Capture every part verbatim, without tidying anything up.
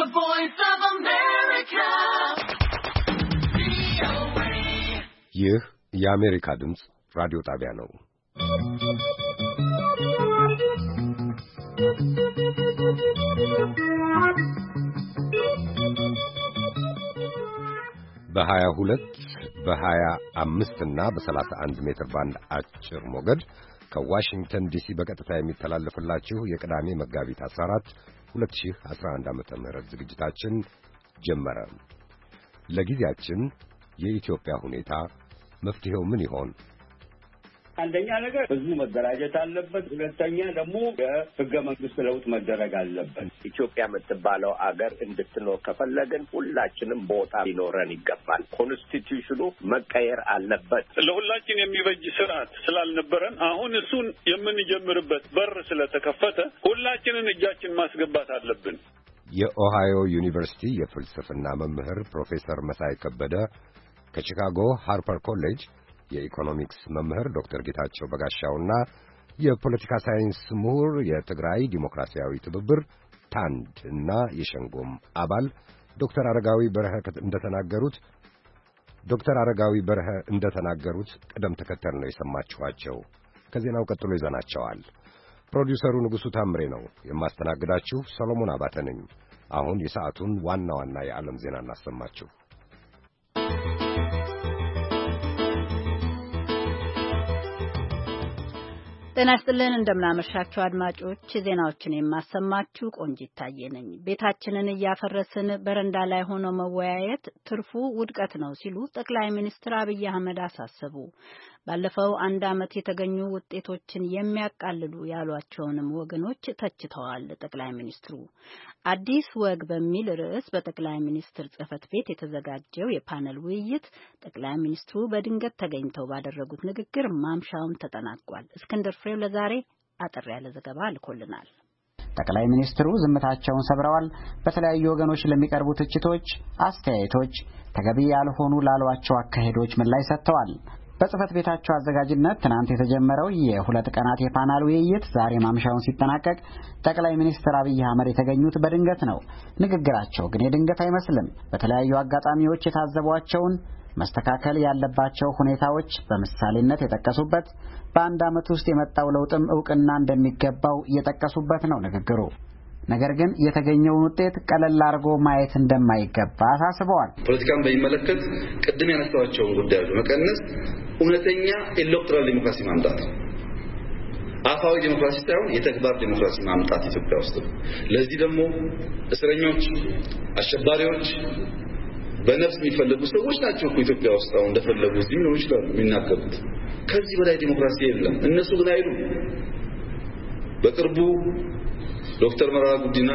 voice of America. ይህ የአሜሪካ ድምፅ ራዲዮ ጣቢያ ነው። በሀያ ሁለት በሀያ አምስት እና በሰላሳ አንድ ሜትር ባንድ አጭር ሞገድ ከዋሽንግተን ዲሲ በቀጥታ የሚተላለፍላችሁ የቅዳሜ መጋቢት አስራ አራት ሁለት ሺህ አስራ አንድ ዓመተ ምህረት ዝግጅታችን ጀመረ። ለጊዜያችን የኢትዮጵያ ሁኔታ መፍትሄው ምን ይሆን? አንደኛ ነገር ህዝቡ መደራጀት አለበት። ሁለተኛ ደግሞ የህገ መንግስት ለውጥ መደረግ አለበት። ኢትዮጵያ የምትባለው አገር እንድትኖር ከፈለግን ሁላችንም ቦታ ሊኖረን ይገባል። ኮንስቲቲዩሽኑ መቀየር አለበት። ለሁላችን የሚበጅ ስርዓት ስላልነበረን አሁን እሱን የምንጀምርበት በር ስለተከፈተ ሁላችንን እጃችን ማስገባት አለብን። የኦሃዮ ዩኒቨርሲቲ የፍልስፍና መምህር ፕሮፌሰር መሳይ ከበደ፣ ከቺካጎ ሃርፐር ኮሌጅ የኢኮኖሚክስ መምህር ዶክተር ጌታቸው በጋሻውና የፖለቲካ ሳይንስ ምሁር የትግራይ ዲሞክራሲያዊ ትብብር ታንድ እና የሸንጎም አባል ዶክተር አረጋዊ በርሀ እንደተናገሩት ዶክተር አረጋዊ በርሀ እንደተናገሩት ቅደም ተከተል ነው የሰማችኋቸው። ከዜናው ቀጥሎ ይዘናቸዋል። ፕሮዲውሰሩ ንጉሱ ታምሬ ነው። የማስተናግዳችሁ ሰሎሞን አባተ ነኝ። አሁን የሰዓቱን ዋና ዋና የዓለም ዜና እናሰማችሁ። ጤና ይስጥልን፣ እንደምናመሻችሁ አድማጮች። ዜናዎችን የማሰማችሁ ቆንጂት ታዬ ነኝ። ቤታችንን እያፈረስን በረንዳ ላይ ሆኖ መወያየት ትርፉ ውድቀት ነው ሲሉ ጠቅላይ ሚኒስትር አብይ አህመድ አሳሰቡ። ባለፈው አንድ ዓመት የተገኙ ውጤቶችን የሚያቃልሉ ያሏቸውንም ወገኖች ተችተዋል። ጠቅላይ ሚኒስትሩ አዲስ ወግ በሚል ርዕስ በጠቅላይ ሚኒስትር ጽህፈት ቤት የተዘጋጀው የፓነል ውይይት ጠቅላይ ሚኒስትሩ በድንገት ተገኝተው ባደረጉት ንግግር ማምሻውን ተጠናቋል። እስክንድር ፍሬው ለዛሬ አጠር ያለ ዘገባ ልኮልናል። ጠቅላይ ሚኒስትሩ ዝምታቸውን ሰብረዋል። በተለያዩ ወገኖች ለሚቀርቡ ትችቶች፣ አስተያየቶች ተገቢ ያልሆኑ ላሏቸው አካሄዶች ምላሽ ሰጥተዋል። በጽህፈት ቤታቸው አዘጋጅነት ትናንት የተጀመረው የሁለት ቀናት የፓናል ውይይት ዛሬ ማምሻውን ሲጠናቀቅ ጠቅላይ ሚኒስትር አብይ አህመድ የተገኙት በድንገት ነው። ንግግራቸው ግን የድንገት አይመስልም። በተለያዩ አጋጣሚዎች የታዘቧቸውን መስተካከል ያለባቸው ሁኔታዎች በምሳሌነት የጠቀሱበት፣ በአንድ ዓመት ውስጥ የመጣው ለውጥም እውቅና እንደሚገባው የጠቀሱበት ነው ንግግሩ። ነገር ግን የተገኘውን ውጤት ቀለል አድርጎ ማየት እንደማይገባ አሳስበዋል። ፖለቲካን በሚመለከት ቅድም ያነሳቸውን ጉዳዮች መቀነስ እውነተኛ ኤሌክቶራል ዲሞክራሲ ማምጣት፣ አፋዊ ዲሞክራሲ ሳይሆን የተግባር ዲሞክራሲ ማምጣት ኢትዮጵያ ውስጥ። ለዚህ ደግሞ እስረኞች፣ አሸባሪዎች፣ በነፍስ የሚፈልጉ ሰዎች ናቸው እኮ ኢትዮጵያ ውስጥ አሁን እንደፈለጉ እዚህ ነው ይችላል የሚናገሩት። ከዚህ በላይ ዲሞክራሲ የለም። እነሱ ግን አይሉም። በቅርቡ ዶክተር መረራ ጉዲና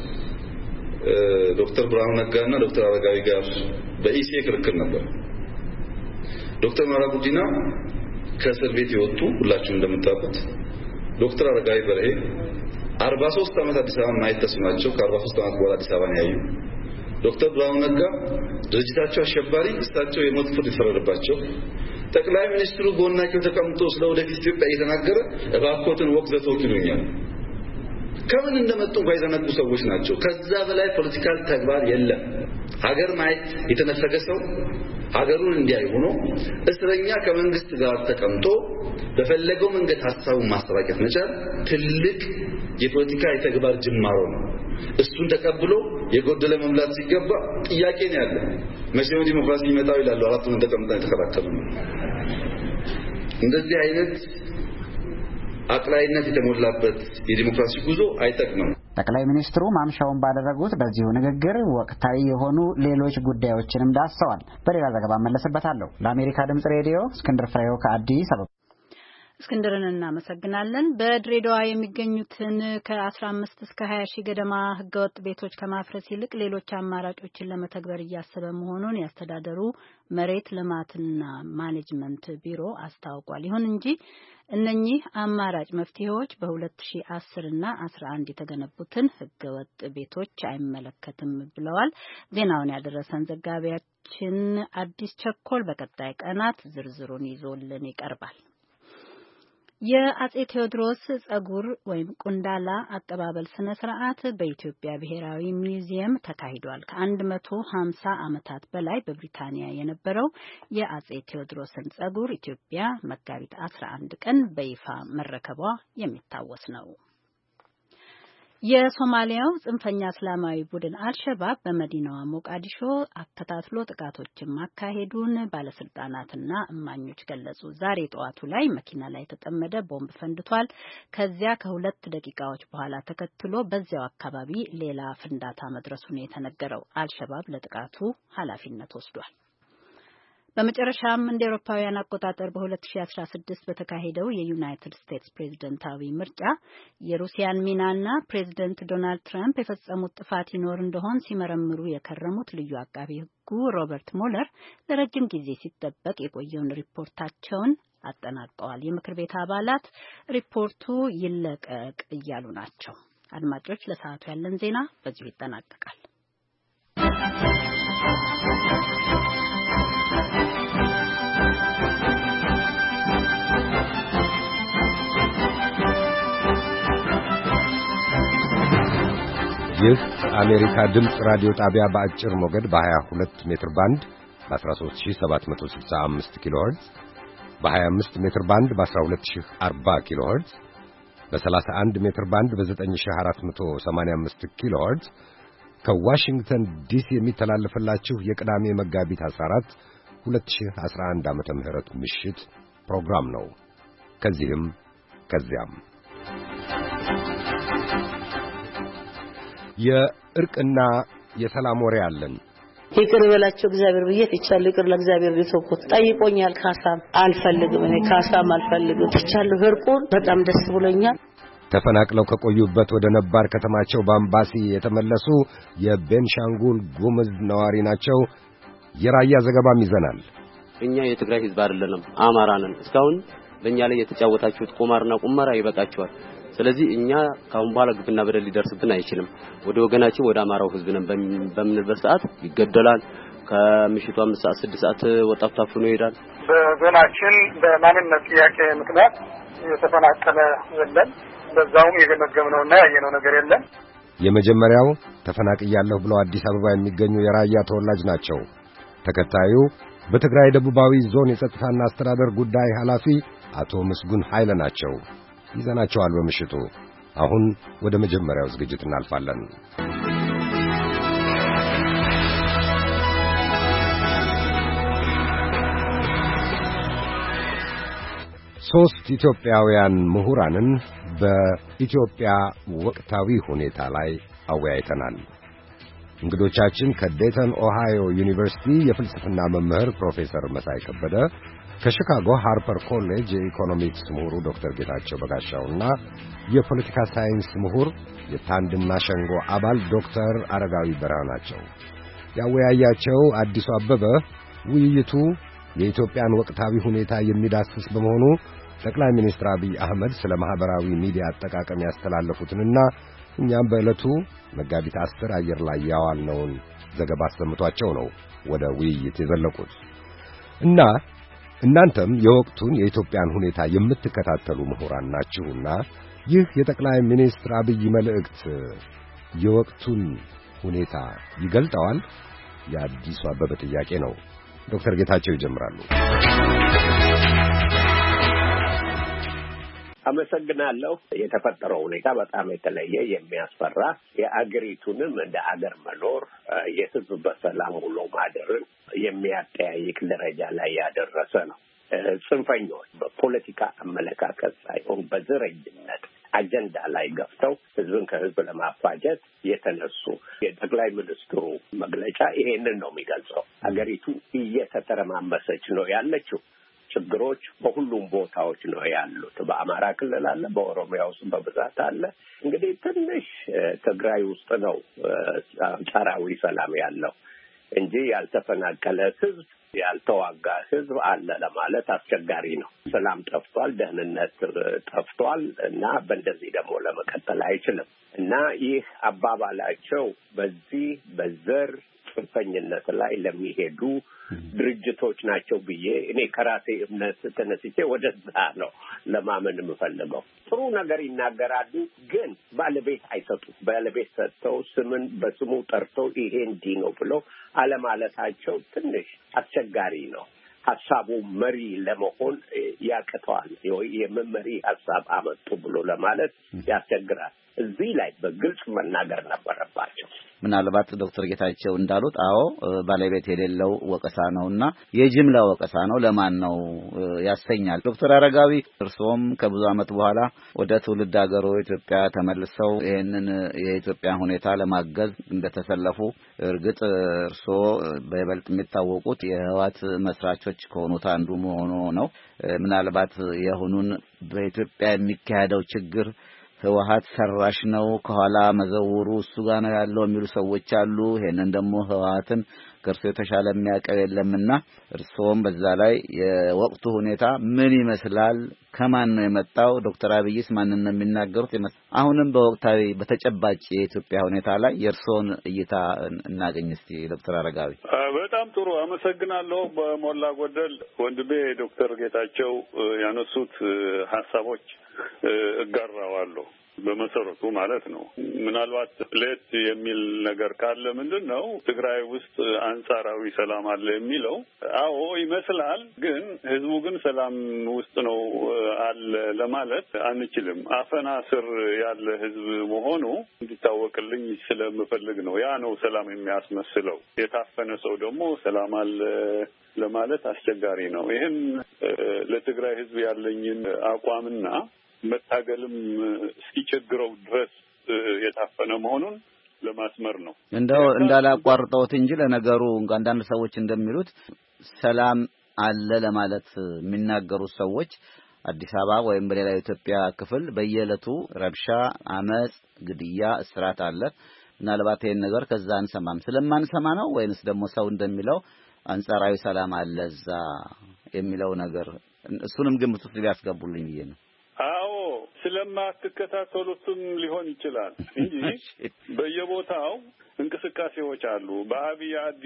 ዶክተር ብርሃኑ ነጋና ዶክተር አረጋዊ ጋር በኢሲ ክርክር ነበር። ዶክተር መረራ ጉዲና ከእስር ቤት የወጡ ሁላችሁም እንደምታውቁት፣ ዶክተር አረጋዊ በርሄ አርባ ሶስት ዓመት አዲስ አበባ ማየት ተስኗቸው ከአርባ ሶስት ዓመት በኋላ አዲስ አበባን ያዩ፣ ዶክተር ብርሃኑ ነጋ ድርጅታቸው አሸባሪ፣ እሳቸው የሞት ፍርድ የተፈረደባቸው፣ ጠቅላይ ሚኒስትሩ ጎናቸው ተቀምጦ ስለ ወደፊት ኢትዮጵያ እየተናገረ እባክዎትን ወቅ ዘተውት ይሉኛል። ከምን እንደመጡ ባይዘነጉ ሰዎች ናቸው። ከዛ በላይ ፖለቲካል ተግባር የለም። ሀገር ማየት የተነፈገ ሰው ሀገሩን እንዲያይ ሆኖ እስረኛ ከመንግስት ጋር ተቀምጦ በፈለገው መንገድ ሐሳቡን ማስተባቀፍ መቻል ትልቅ የፖለቲካ የተግባር ጅማሮ ነው። እሱን ተቀብሎ የጎደለ መምላት ሲገባ ጥያቄ ነው ያለው። መቼም ዲሞክራሲ ይመጣው ይላሉ አራቱን ተቀምጠው የተከራከሩ ነው። እንደዚህ አይነት አቅላይነት የተሞላበት የዲሞክራሲ ጉዞ አይጠቅምም። ጠቅላይ ሚኒስትሩ ማምሻውን ባደረጉት በዚሁ ንግግር ወቅታዊ የሆኑ ሌሎች ጉዳዮችንም ዳሰዋል። በሌላ ዘገባ መለስበታለሁ። ለአሜሪካ ድምጽ ሬዲዮ እስክንድር ፍሬው ከአዲስ አበባ። እስክንድርን እናመሰግናለን። በድሬዳዋ የሚገኙትን ከአስራ አምስት እስከ ሀያ ሺህ ገደማ ህገወጥ ቤቶች ከማፍረስ ይልቅ ሌሎች አማራጮችን ለመተግበር እያሰበ መሆኑን ያስተዳደሩ መሬት ልማትና ማኔጅመንት ቢሮ አስታውቋል። ይሁን እንጂ እነኚህ አማራጭ መፍትሄዎች በሁለት ሺህ አስር እና አስራ አንድ የተገነቡትን ህገወጥ ቤቶች አይመለከትም ብለዋል። ዜናውን ያደረሰን ዘጋቢያችን አዲስ ቸኮል በቀጣይ ቀናት ዝርዝሩን ይዞልን ይቀርባል። የአጼ ቴዎድሮስ ጸጉር ወይም ቁንዳላ አቀባበል ስነ ስርዓት በኢትዮጵያ ብሔራዊ ሙዚየም ተካሂዷል። ከአንድ መቶ ሀምሳ ዓመታት በላይ በብሪታንያ የነበረው የአጼ ቴዎድሮስን ጸጉር ኢትዮጵያ መጋቢት አስራ አንድ ቀን በይፋ መረከቧ የሚታወስ ነው። የሶማሊያው ጽንፈኛ እስላማዊ ቡድን አልሸባብ በመዲናዋ ሞቃዲሾ አከታትሎ ጥቃቶችን ማካሄዱን ባለስልጣናትና እማኞች ገለጹ። ዛሬ ጠዋቱ ላይ መኪና ላይ የተጠመደ ቦምብ ፈንድቷል። ከዚያ ከሁለት ደቂቃዎች በኋላ ተከትሎ በዚያው አካባቢ ሌላ ፍንዳታ መድረሱን የተነገረው አልሸባብ ለጥቃቱ ኃላፊነት ወስዷል። በመጨረሻም እንደ አውሮፓውያን አቆጣጠር በ2016 በተካሄደው የዩናይትድ ስቴትስ ፕሬዝዳንታዊ ምርጫ የሩሲያን ሚናና ፕሬዝዳንት ዶናልድ ትራምፕ የፈጸሙት ጥፋት ይኖር እንደሆን ሲመረምሩ የከረሙት ልዩ አቃቢ ሕጉ ሮበርት ሙለር ለረጅም ጊዜ ሲጠበቅ የቆየውን ሪፖርታቸውን አጠናቀዋል። የምክር ቤት አባላት ሪፖርቱ ይለቀቅ እያሉ ናቸው። አድማጮች፣ ለሰዓቱ ያለን ዜና በዚሁ ይጠናቀቃል። ይህ አሜሪካ ድምፅ ራዲዮ ጣቢያ በአጭር ሞገድ በ22 ሜትር ባንድ በ13765 ኪሎ ሄርትዝ በ25 ሜትር ባንድ በ12040 ኪሎ ሄርትዝ በ31 ሜትር ባንድ በ9485 ኪሎ ሄርትዝ ከዋሽንግተን ዲሲ የሚተላለፍላችሁ የቅዳሜ መጋቢት አስራ አራት ሁለት ሺህ አስራ አንድ ዓመተ ምህረት ምሽት ፕሮግራም ነው። ከዚህም ከዚያም የእርቅና የሰላም ወሬ አለን። ይቅር በላቸው እግዚአብሔር ብዬ ትቻለሁ። ይቅር ለእግዚአብሔር ሊተውኩት ጠይቆኛል። ካሳም አልፈልግም፣ እኔ ካሳም አልፈልግም። ትቻለሁ። እርቁን በጣም ደስ ብሎኛል። ተፈናቅለው ከቆዩበት ወደ ነባር ከተማቸው ባምባሲ የተመለሱ የቤንሻንጉል ጉሙዝ ነዋሪ ናቸው። የራያ ዘገባም ይዘናል። እኛ የትግራይ ህዝብ አይደለንም፣ አማራ ነን። እስካሁን በእኛ ላይ የተጫወታችሁት ቁማርና ቁማራ ይበቃችኋል። ስለዚህ እኛ ካሁን በኋላ ግፍና በደል ሊደርስብን አይችልም። ወደ ወገናችን ወደ አማራው ህዝብ ነን በምንልበት ሰዓት ይገደላል። ከምሽቱ አምስት ሰዓት ስድስት ሰዓት ወጣቱ ታፍኖ ይሄዳል። በዞናችን በማንነት ጥያቄ ምክንያት የተፈናቀለ የለም። በዛውም የገመገምነውና ያየነው ነገር የለም። የመጀመሪያው ተፈናቅያለሁ ብለው አዲስ አበባ የሚገኙ የራያ ተወላጅ ናቸው። ተከታዩ በትግራይ ደቡባዊ ዞን የጸጥታና አስተዳደር ጉዳይ ኃላፊ አቶ ምስጉን ኃይለ ናቸው። ይዘናቸዋል በምሽቱ። አሁን ወደ መጀመሪያው ዝግጅት እናልፋለን። ሶስት ኢትዮጵያውያን ምሁራንን በኢትዮጵያ ወቅታዊ ሁኔታ ላይ አወያይተናል። እንግዶቻችን ከዴተን ኦሃዮ ዩኒቨርሲቲ የፍልስፍና መምህር ፕሮፌሰር መሳይ ከበደ፣ ከሺካጎ ሃርፐር ኮሌጅ የኢኮኖሚክስ ምሁሩ ዶክተር ጌታቸው በጋሻውና የፖለቲካ ሳይንስ ምሁር የታንድና ሸንጎ አባል ዶክተር አረጋዊ በርሀ ናቸው። ያወያያቸው አዲሱ አበበ ውይይቱ የኢትዮጵያን ወቅታዊ ሁኔታ የሚዳስስ በመሆኑ ጠቅላይ ሚኒስትር አብይ አህመድ ስለ ማህበራዊ ሚዲያ አጠቃቀም ያስተላለፉትንና እኛም በዕለቱ መጋቢት አስር አየር ላይ ያዋልነውን ዘገባ አሰምቷቸው ነው ወደ ውይይት የዘለቁት። እና እናንተም የወቅቱን የኢትዮጵያን ሁኔታ የምትከታተሉ ምሁራን ናችሁና ይህ የጠቅላይ ሚኒስትር አብይ መልእክት የወቅቱን ሁኔታ ይገልጠዋል? የአዲሱ አበበ ጥያቄ ነው። ዶክተር ጌታቸው ይጀምራሉ። አመሰግናለሁ። የተፈጠረው ሁኔታ በጣም የተለየ የሚያስፈራ የአገሪቱንም እንደ አገር መኖር የህዝብ በሰላም ውሎ ማደርን የሚያጠያይቅ ደረጃ ላይ ያደረሰ ነው። ጽንፈኞች በፖለቲካ አመለካከት ሳይሆን በዘረኝነት አጀንዳ ላይ ገፍተው ህዝብን ከህዝብ ለማፋጀት የተነሱ የጠቅላይ ሚኒስትሩ መግለጫ ይሄንን ነው የሚገልጸው። አገሪቱ እየተተረማመሰች ነው ያለችው። ችግሮች በሁሉም ቦታዎች ነው ያሉት። በአማራ ክልል አለ፣ በኦሮሚያ ውስጥ በብዛት አለ። እንግዲህ ትንሽ ትግራይ ውስጥ ነው አንጻራዊ ሰላም ያለው እንጂ ያልተፈናቀለ ህዝብ፣ ያልተዋጋ ህዝብ አለ ለማለት አስቸጋሪ ነው። ሰላም ጠፍቷል፣ ደህንነት ጠፍቷል እና በእንደዚህ ደግሞ ለመቀጠል አይችልም እና ይህ አባባላቸው በዚህ በዘር ጽንፈኝነት ላይ ለሚሄዱ ድርጅቶች ናቸው ብዬ እኔ ከራሴ እምነት ተነስቼ ወደዛ ነው ለማመን የምፈልገው። ጥሩ ነገር ይናገራሉ፣ ግን ባለቤት አይሰጡም። ባለቤት ሰጥተው ስምን በስሙ ጠርተው ይሄ እንዲህ ነው ብለው አለማለታቸው ትንሽ አስቸጋሪ ነው። ሀሳቡ መሪ ለመሆን ያቅተዋል። የመመሪ ሀሳብ አመጡ ብሎ ለማለት ያስቸግራል። እዚህ ላይ በግልጽ መናገር ነበረባቸው። ምናልባት ዶክተር ጌታቸው እንዳሉት አዎ ባለቤት የሌለው ወቀሳ ነውና የጅምላ ወቀሳ ነው ለማን ነው ያሰኛል። ዶክተር አረጋዊ እርሶም ከብዙ ዓመት በኋላ ወደ ትውልድ ሀገሩ ኢትዮጵያ ተመልሰው ይህንን የኢትዮጵያ ሁኔታ ለማገዝ እንደተሰለፉ እርግጥ እርሶ በይበልጥ የሚታወቁት የህወሓት መስራቾች ከሆኑት አንዱ መሆኑ ነው። ምናልባት የሆኑን በኢትዮጵያ የሚካሄደው ችግር ህወሓት ሰራሽ ነው ከኋላ መዘውሩ እሱ ጋር ነው ያለው የሚሉ ሰዎች አሉ። ይሄንን ደግሞ ህወሓትን ከርሶ የተሻለ የሚያቀው የለምና እርሶም በዛ ላይ የወቅቱ ሁኔታ ምን ይመስላል? ከማን ነው የመጣው? ዶክተር አብይስ ማንን ነው የሚናገሩት? አሁንም በወቅታዊ በተጨባጭ የኢትዮጵያ ሁኔታ ላይ የእርሶን እይታ እናገኝ እስቲ ዶክተር አረጋዊ። በጣም ጥሩ አመሰግናለሁ። በሞላ ጎደል ወንድሜ ዶክተር ጌታቸው ያነሱት ሐሳቦች እጋራዋለሁ በመሰረቱ ማለት ነው። ምናልባት ሌት የሚል ነገር ካለ ምንድነው ትግራይ ውስጥ አንጻራዊ ሰላም አለ የሚለው አዎ ይመስላል፣ ግን ህዝቡ ግን ሰላም ውስጥ ነው አለ ለማለት አንችልም። አፈና ስር ያለ ህዝብ መሆኑ እንዲታወቅልኝ ስለምፈልግ ነው። ያ ነው ሰላም የሚያስመስለው። የታፈነ ሰው ደግሞ ሰላም አለ ለማለት አስቸጋሪ ነው። ይህን ለትግራይ ህዝብ ያለኝን አቋምና መታገልም እስኪቸግረው ድረስ የታፈነ መሆኑን ለማስመር ነው። እንደው እንዳላቋርጠውት እንጂ ለነገሩ አንዳንድ ሰዎች እንደሚሉት ሰላም አለ ለማለት የሚናገሩት ሰዎች አዲስ አበባ ወይም በሌላ የኢትዮጵያ ክፍል በየዕለቱ ረብሻ፣ አመጽ፣ ግድያ፣ እስራት አለ። ምናልባት ይሄን ነገር ከዛ አንሰማም ስለማንሰማ ነው ወይንስ ደግሞ ሰው እንደሚለው አንጻራዊ ሰላም አለ እዛ የሚለው ነገር እሱንም ግምት ውስጥ ሊያስገቡልኝ ብዬ ነው። አዎ ስለማትከታተሉትም ሊሆን ይችላል እንጂ በየቦታው እንቅስቃሴዎች አሉ። በአብይ አዲ፣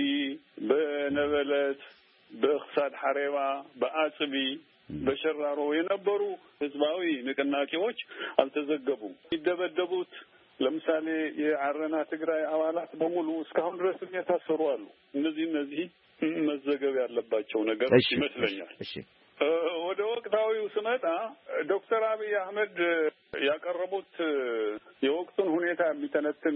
በነበለት፣ በክሳድ ሐሬባ፣ በአጽቢ፣ በሸራሮ የነበሩ ህዝባዊ ንቅናቄዎች አልተዘገቡም። ይደበደቡት ለምሳሌ የአረና ትግራይ አባላት በሙሉ እስካሁን ድረስ የታሰሩ አሉ። እነዚህ እነዚህ መዘገብ ያለባቸው ነገር ይመስለኛል። እሺ ወደ ወቅታዊው ስመጣ ዶክተር አብይ አህመድ ያቀረቡት የወቅቱን ሁኔታ የሚተነትን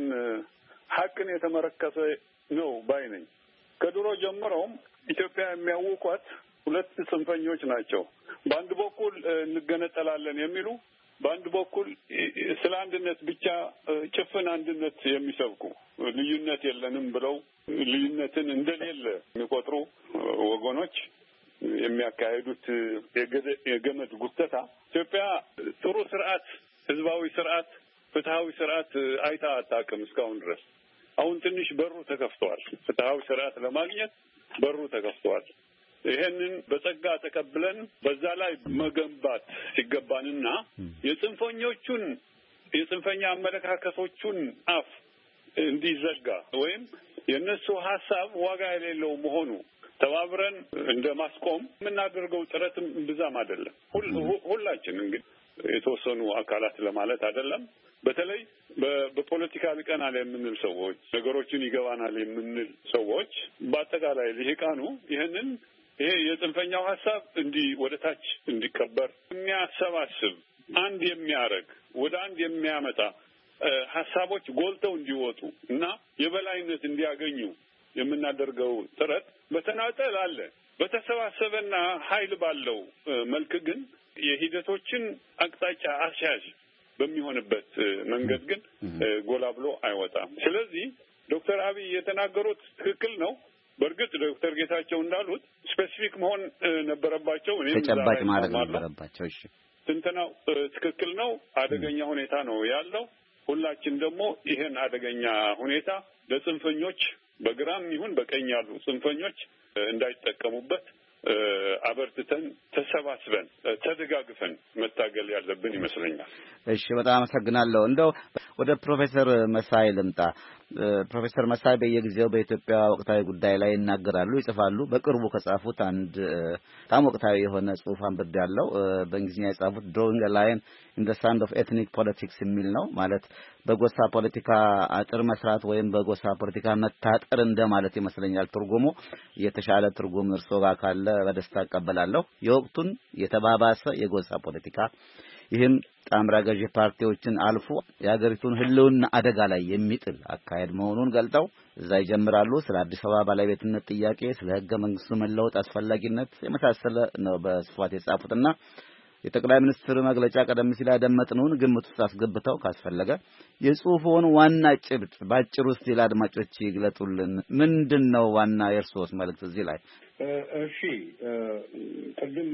ሀቅን የተመረከሰ ነው ባይ ነኝ። ከድሮ ጀምሮም ኢትዮጵያ የሚያውቋት ሁለት ጽንፈኞች ናቸው። በአንድ በኩል እንገነጠላለን የሚሉ፣ በአንድ በኩል ስለ አንድነት ብቻ ጭፍን አንድነት የሚሰብኩ ልዩነት የለንም ብለው ልዩነትን እንደሌለ የሚቆጥሩ ወገኖች የሚያካሂዱት የገመድ ጉተታ ኢትዮጵያ ጥሩ ስርዓት፣ ህዝባዊ ስርዓት፣ ፍትሃዊ ስርዓት አይታ አታውቅም እስካሁን ድረስ። አሁን ትንሽ በሩ ተከፍቷል። ፍትሃዊ ስርዓት ለማግኘት በሩ ተከፍቷል። ይሄንን በጸጋ ተቀብለን በዛ ላይ መገንባት ሲገባንና የጽንፈኞቹን የጽንፈኛ አመለካከቶቹን አፍ እንዲዘጋ ወይም የነሱ ሐሳብ ዋጋ የሌለው መሆኑ ተባብረን እንደማስቆም የምናደርገው ጥረትም ብዛም አይደለም። ሁላችን እንግዲህ የተወሰኑ አካላት ለማለት አይደለም። በተለይ በፖለቲካ ሊቀናል የምንል ሰዎች፣ ነገሮችን ይገባናል የምንል ሰዎች በአጠቃላይ ልሂቃኑ ይህንን ይሄ የጽንፈኛው ሐሳብ እንዲህ ወደ ታች እንዲቀበር የሚያሰባስብ አንድ የሚያረግ ወደ አንድ የሚያመጣ ሐሳቦች ጎልተው እንዲወጡ እና የበላይነት እንዲያገኙ የምናደርገው ጥረት በተናጠል አለ። በተሰባሰበና ኃይል ባለው መልክ ግን የሂደቶችን አቅጣጫ አስያዥ በሚሆንበት መንገድ ግን ጎላ ብሎ አይወጣም። ስለዚህ ዶክተር አብይ የተናገሩት ትክክል ነው። በእርግጥ ዶክተር ጌታቸው እንዳሉት ስፔሲፊክ መሆን ነበረባቸው። እኔ ተጨባጭ ማድረግ ነበረባቸው። እሺ ትንተናው ትክክል ነው። አደገኛ ሁኔታ ነው ያለው። ሁላችን ደግሞ ይሄን አደገኛ ሁኔታ ለጽንፈኞች በግራም ይሁን በቀኝ ያሉ ጽንፈኞች እንዳይጠቀሙበት አበርትተን ተሰባስበን ተደጋግፈን መታገል ያለብን ይመስለኛል። እሺ በጣም አመሰግናለሁ። እንደው ወደ ፕሮፌሰር መሳይ ልምጣ። ፕሮፌሰር መሳይ በየጊዜው በኢትዮጵያ ወቅታዊ ጉዳይ ላይ ይናገራሉ፣ ይጽፋሉ። በቅርቡ ከጻፉት አንድ በጣም ወቅታዊ የሆነ ጽሑፍ አንብቤያለሁ። በእንግሊዝኛ የጻፉት Drawing a Line in the Sand of Ethnic Politics የሚል ነው። ማለት በጎሳ ፖለቲካ አጥር መስራት ወይም በጎሳ ፖለቲካ መታጠር እንደማለት ይመስለኛል ትርጉሙ። የተሻለ ትርጉም እርሶ ጋር ካለ በደስታ እቀበላለሁ። የወቅቱን የተባባሰ የጎሳ ፖለቲካ ይህም ጣምራ ገዢ ፓርቲዎችን አልፎ የሀገሪቱን ህልውና አደጋ ላይ የሚጥል አካሄድ መሆኑን ገልጠው እዛ ይጀምራሉ። ስለ አዲስ አበባ ባለቤትነት ጥያቄ፣ ስለ ህገ መንግስቱ መለወጥ አስፈላጊነት የመሳሰለ ነው በስፋት የጻፉትና የጠቅላይ ሚኒስትር መግለጫ ቀደም ሲል ያደመጥነውን ግምት ውስጥ አስገብተው ካስፈለገ የጽሑፉን ዋና ጭብጥ ባጭሩ እስቲ ለአድማጮች ይግለጡልን። ምንድነው ዋና የእርስዎስ መልእክት እዚህ ላይ? እሺ ቅድም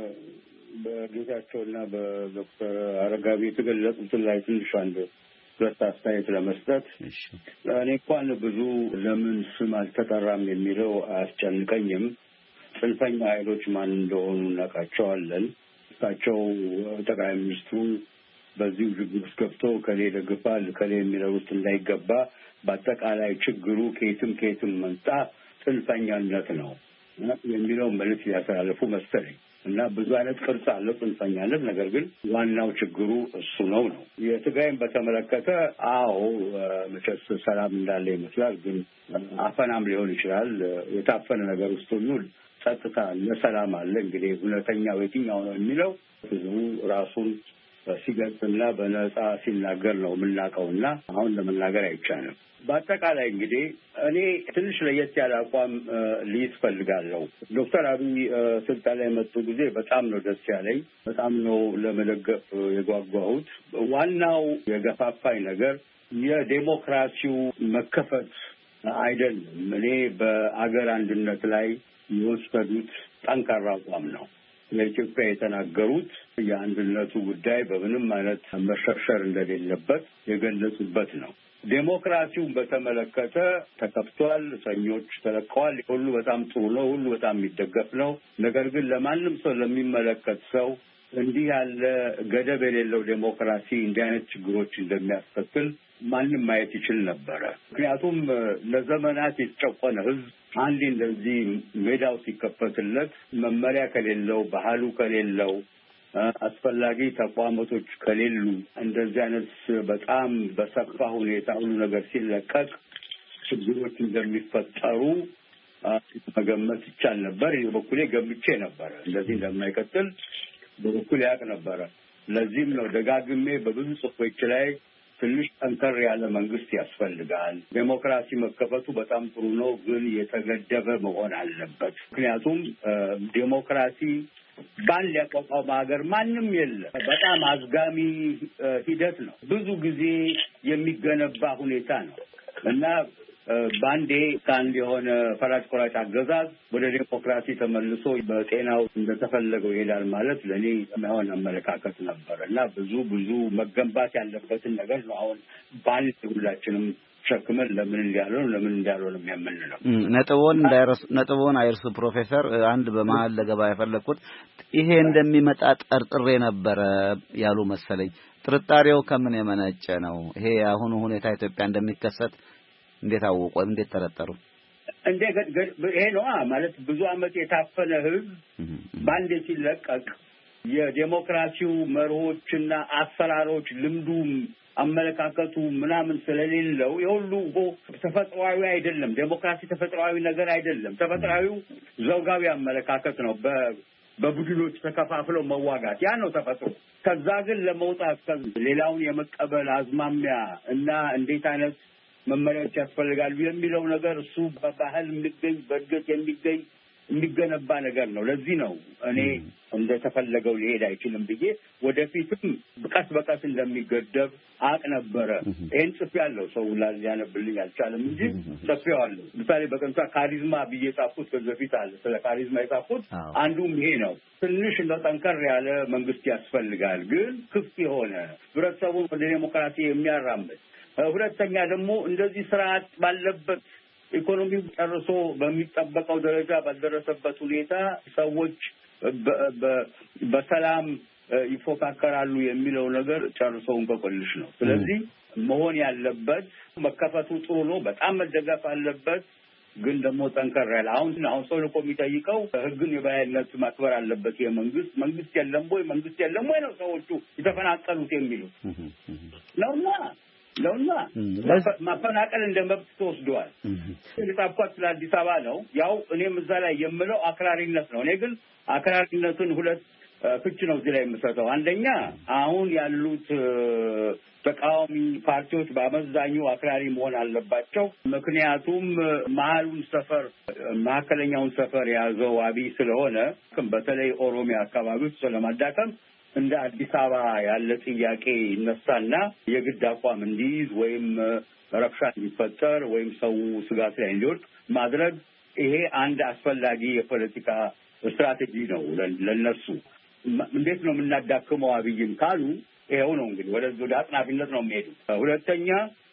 በጌታቸውና በዶክተር አረጋዊ የተገለጹትን ላይ ትንሽ አንድ ሁለት አስተያየት ለመስጠት እኔ እንኳን ብዙ ለምን ስም አልተጠራም የሚለው አያስጨንቀኝም። ጽንፈኛ ኃይሎች ማን እንደሆኑ እናውቃቸዋለን። እሳቸው ጠቅላይ ሚኒስትሩ በዚህ ውዝግብ ውስጥ ገብተው ከሌ ደግፋል ከሌ የሚለውት እንዳይገባ በአጠቃላይ ችግሩ ከየትም ከየትም መጣ ጽንፈኛነት ነው የሚለው መልዕክት ያስተላልፉ መሰለኝ። እና ብዙ አይነት ቅርጽ አለው ጽንፈኛነት፣ ነገር ግን ዋናው ችግሩ እሱ ነው ነው። የትግራይን በተመለከተ አዎ መቼስ ሰላም እንዳለ ይመስላል፣ ግን አፈናም ሊሆን ይችላል። የታፈነ ነገር ውስጥ ሁሉ ጸጥታ ለሰላም አለ። እንግዲህ እውነተኛው የትኛው ነው የሚለው ህዝቡ ራሱን ሲገልጽና በነጻ ሲናገር ነው የምናውቀውና አሁን ለመናገር አይቻልም። በአጠቃላይ እንግዲህ እኔ ትንሽ ለየት ያለ አቋም ልይዝ ፈልጋለሁ። ዶክተር አብይ ስልጣን ላይ መጡ ጊዜ በጣም ነው ደስ ያለኝ፣ በጣም ነው ለመደገፍ የጓጓሁት። ዋናው የገፋፋኝ ነገር የዴሞክራሲው መከፈት አይደለም። እኔ በአገር አንድነት ላይ የወሰዱት ጠንካራ አቋም ነው። ለኢትዮጵያ የተናገሩት የአንድነቱ ጉዳይ በምንም አይነት መሸርሸር እንደሌለበት የገለጹበት ነው። ዴሞክራሲውን በተመለከተ ተከፍቷል፣ እስረኞች ተለቀዋል። ሁሉ በጣም ጥሩ ነው፣ ሁሉ በጣም የሚደገፍ ነው። ነገር ግን ለማንም ሰው ለሚመለከት ሰው እንዲህ ያለ ገደብ የሌለው ዴሞክራሲ እንዲህ አይነት ችግሮች እንደሚያስከትል ማንም ማየት ይችል ነበረ። ምክንያቱም ለዘመናት የተጨቆነ ህዝብ አንዴ እንደዚህ ሜዳው ሲከፈትለት መመሪያ ከሌለው፣ ባህሉ ከሌለው፣ አስፈላጊ ተቋማቶች ከሌሉ እንደዚህ አይነት በጣም በሰፋ ሁኔታ ሁሉ ነገር ሲለቀቅ ችግሮች እንደሚፈጠሩ መገመት ይቻል ነበር። ይህ በኩሌ ገምቼ ነበረ እንደዚህ እንደማይቀጥል በበኩሌ ያውቅ ነበረ። ለዚህም ነው ደጋግሜ በብዙ ጽሑፎች ላይ ትንሽ ጠንከር ያለ መንግስት ያስፈልጋል፣ ዴሞክራሲ መከፈቱ በጣም ጥሩ ነው፣ ግን የተገደበ መሆን አለበት። ምክንያቱም ዴሞክራሲ ባንድ ያቋቋመ ሀገር ማንም የለም። በጣም አዝጋሚ ሂደት ነው፣ ብዙ ጊዜ የሚገነባ ሁኔታ ነው እና ባንዴ ከአንድ የሆነ ፈራጭ ቆራጭ አገዛዝ ወደ ዴሞክራሲ ተመልሶ በጤናው እንደተፈለገው ይሄዳል ማለት ለእኔ የማይሆን አመለካከት ነበር እና ብዙ ብዙ መገንባት ያለበትን ነገር ነው አሁን ባንድ ሁላችንም ሸክመን ለምን እንዲያለው ለምን እንዲያለው የምንለው። ነጥቦን እንዳይረሱ ነጥቦን አይርሱ ፕሮፌሰር። አንድ በመሀል ለገባ የፈለኩት ይሄ እንደሚመጣ ጠርጥሬ ነበረ ያሉ መሰለኝ። ጥርጣሬው ከምን የመነጨ ነው? ይሄ አሁኑ ሁኔታ ኢትዮጵያ እንደሚከሰት እንዴት አወቁ? ወይም እንዴት ተረጠሩ? እንዴ ይሄ ነው ማለት ብዙ አመት የታፈነ ህዝብ ባንዴ ሲለቀቅ የዴሞክራሲው መርሆችና አሰራሮች ልምዱም አመለካከቱ ምናምን ስለሌለው የሁሉ ተፈጥሯዊ አይደለም። ዴሞክራሲ ተፈጥሯዊ ነገር አይደለም። ተፈጥሯዊው ዘውጋዊ አመለካከት ነው። በቡድኖች ተከፋፍለው መዋጋት ያ ነው ተፈጥሮ። ከዛ ግን ለመውጣት ሌላውን የመቀበል አዝማሚያ እና እንዴት አይነት መመሪያዎች ያስፈልጋሉ የሚለው ነገር እሱ በባህል የሚገኝ በእድገት የሚገኝ የሚገነባ ነገር ነው። ለዚህ ነው እኔ እንደተፈለገው ሊሄድ አይችልም ብዬ ወደፊትም ቀስ በቀስ እንደሚገደብ አቅ ነበረ። ይህን ጽፌያለሁ። ሰው ሊያነብልኝ አልቻለም እንጂ ጽፌዋለሁ። ምሳሌ በቀንቷ ካሪዝማ ብዬ ጻፍኩት። ከዚህ በፊት አለ ስለ ካሪዝማ የጻፍኩት አንዱም ይሄ ነው። ትንሽ እንደ ጠንከር ያለ መንግስት ያስፈልጋል፣ ግን ክፍት የሆነ ህብረተሰቡን ወደ ዴሞክራሲ የሚያራምድ ሁለተኛ ደግሞ እንደዚህ ስርዓት ባለበት ኢኮኖሚው ጨርሶ በሚጠበቀው ደረጃ ባልደረሰበት ሁኔታ ሰዎች በሰላም ይፎካከራሉ የሚለው ነገር ጨርሶ እንቆቅልሽ ነው። ስለዚህ መሆን ያለበት መከፈቱ ጥሩ ነው፣ በጣም መደገፍ አለበት። ግን ደግሞ ጠንከር ያለ አሁን አሁን ሰው እኮ የሚጠይቀው ህግን የበላይነት ማክበር አለበት የመንግስት መንግስት የለም ወይ መንግስት የለም ወይ ነው ሰዎቹ የተፈናቀሉት የሚሉት ነውና ነውና ማፈናቀል እንደ መብት ተወስዷል። የጻፍኳት ስለ አዲስ አበባ ነው። ያው እኔም እዛ ላይ የምለው አክራሪነት ነው። እኔ ግን አክራሪነትን ሁለት ፍች ነው እዚህ ላይ የምሰጠው። አንደኛ አሁን ያሉት ተቃዋሚ ፓርቲዎች በአመዛኙ አክራሪ መሆን አለባቸው። ምክንያቱም መሀሉን ሰፈር ማዕከለኛውን ሰፈር የያዘው አብይ ስለሆነ በተለይ ኦሮሚያ አካባቢዎች ስለማዳከም እንደ አዲስ አበባ ያለ ጥያቄ ይነሳና የግድ አቋም እንዲይዝ ወይም ረብሻ እንዲፈጠር ወይም ሰው ስጋት ላይ እንዲወድቅ ማድረግ ይሄ አንድ አስፈላጊ የፖለቲካ ስትራቴጂ ነው ለነሱ። እንዴት ነው የምናዳክመው አብይን ካሉ ይሄው ነው እንግዲህ ወደዚህ ወደ አጥናፊነት ነው የሚሄዱት። ሁለተኛ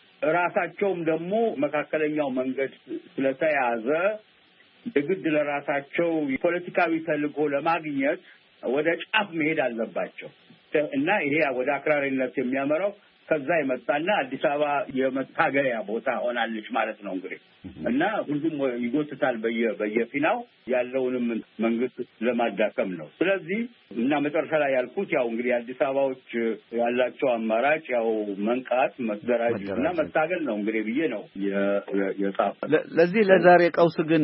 ራሳቸውም ደግሞ መካከለኛው መንገድ ስለተያዘ የግድ ለራሳቸው ፖለቲካዊ ተልዕኮ ለማግኘት ወደ ጫፍ መሄድ አለባቸው እና ይሄ ወደ አክራሪነት የሚያመራው ከዛ የመጣና አዲስ አበባ የመታገያ ቦታ ሆናለች ማለት ነው እንግዲህ እና ሁሉም ይጎትታል በየ በየፊናው ያለውንም መንግስት ለማዳከም ነው። ስለዚህ እና መጨረሻ ላይ ያልኩት ያው እንግዲህ አዲስ አበባዎች ያላቸው አማራጭ ያው መንቃት፣ መደራጀት እና መታገል ነው እንግዲህ ብዬ ነው የጻፈው። ለዚህ ለዛሬ ቀውስ ግን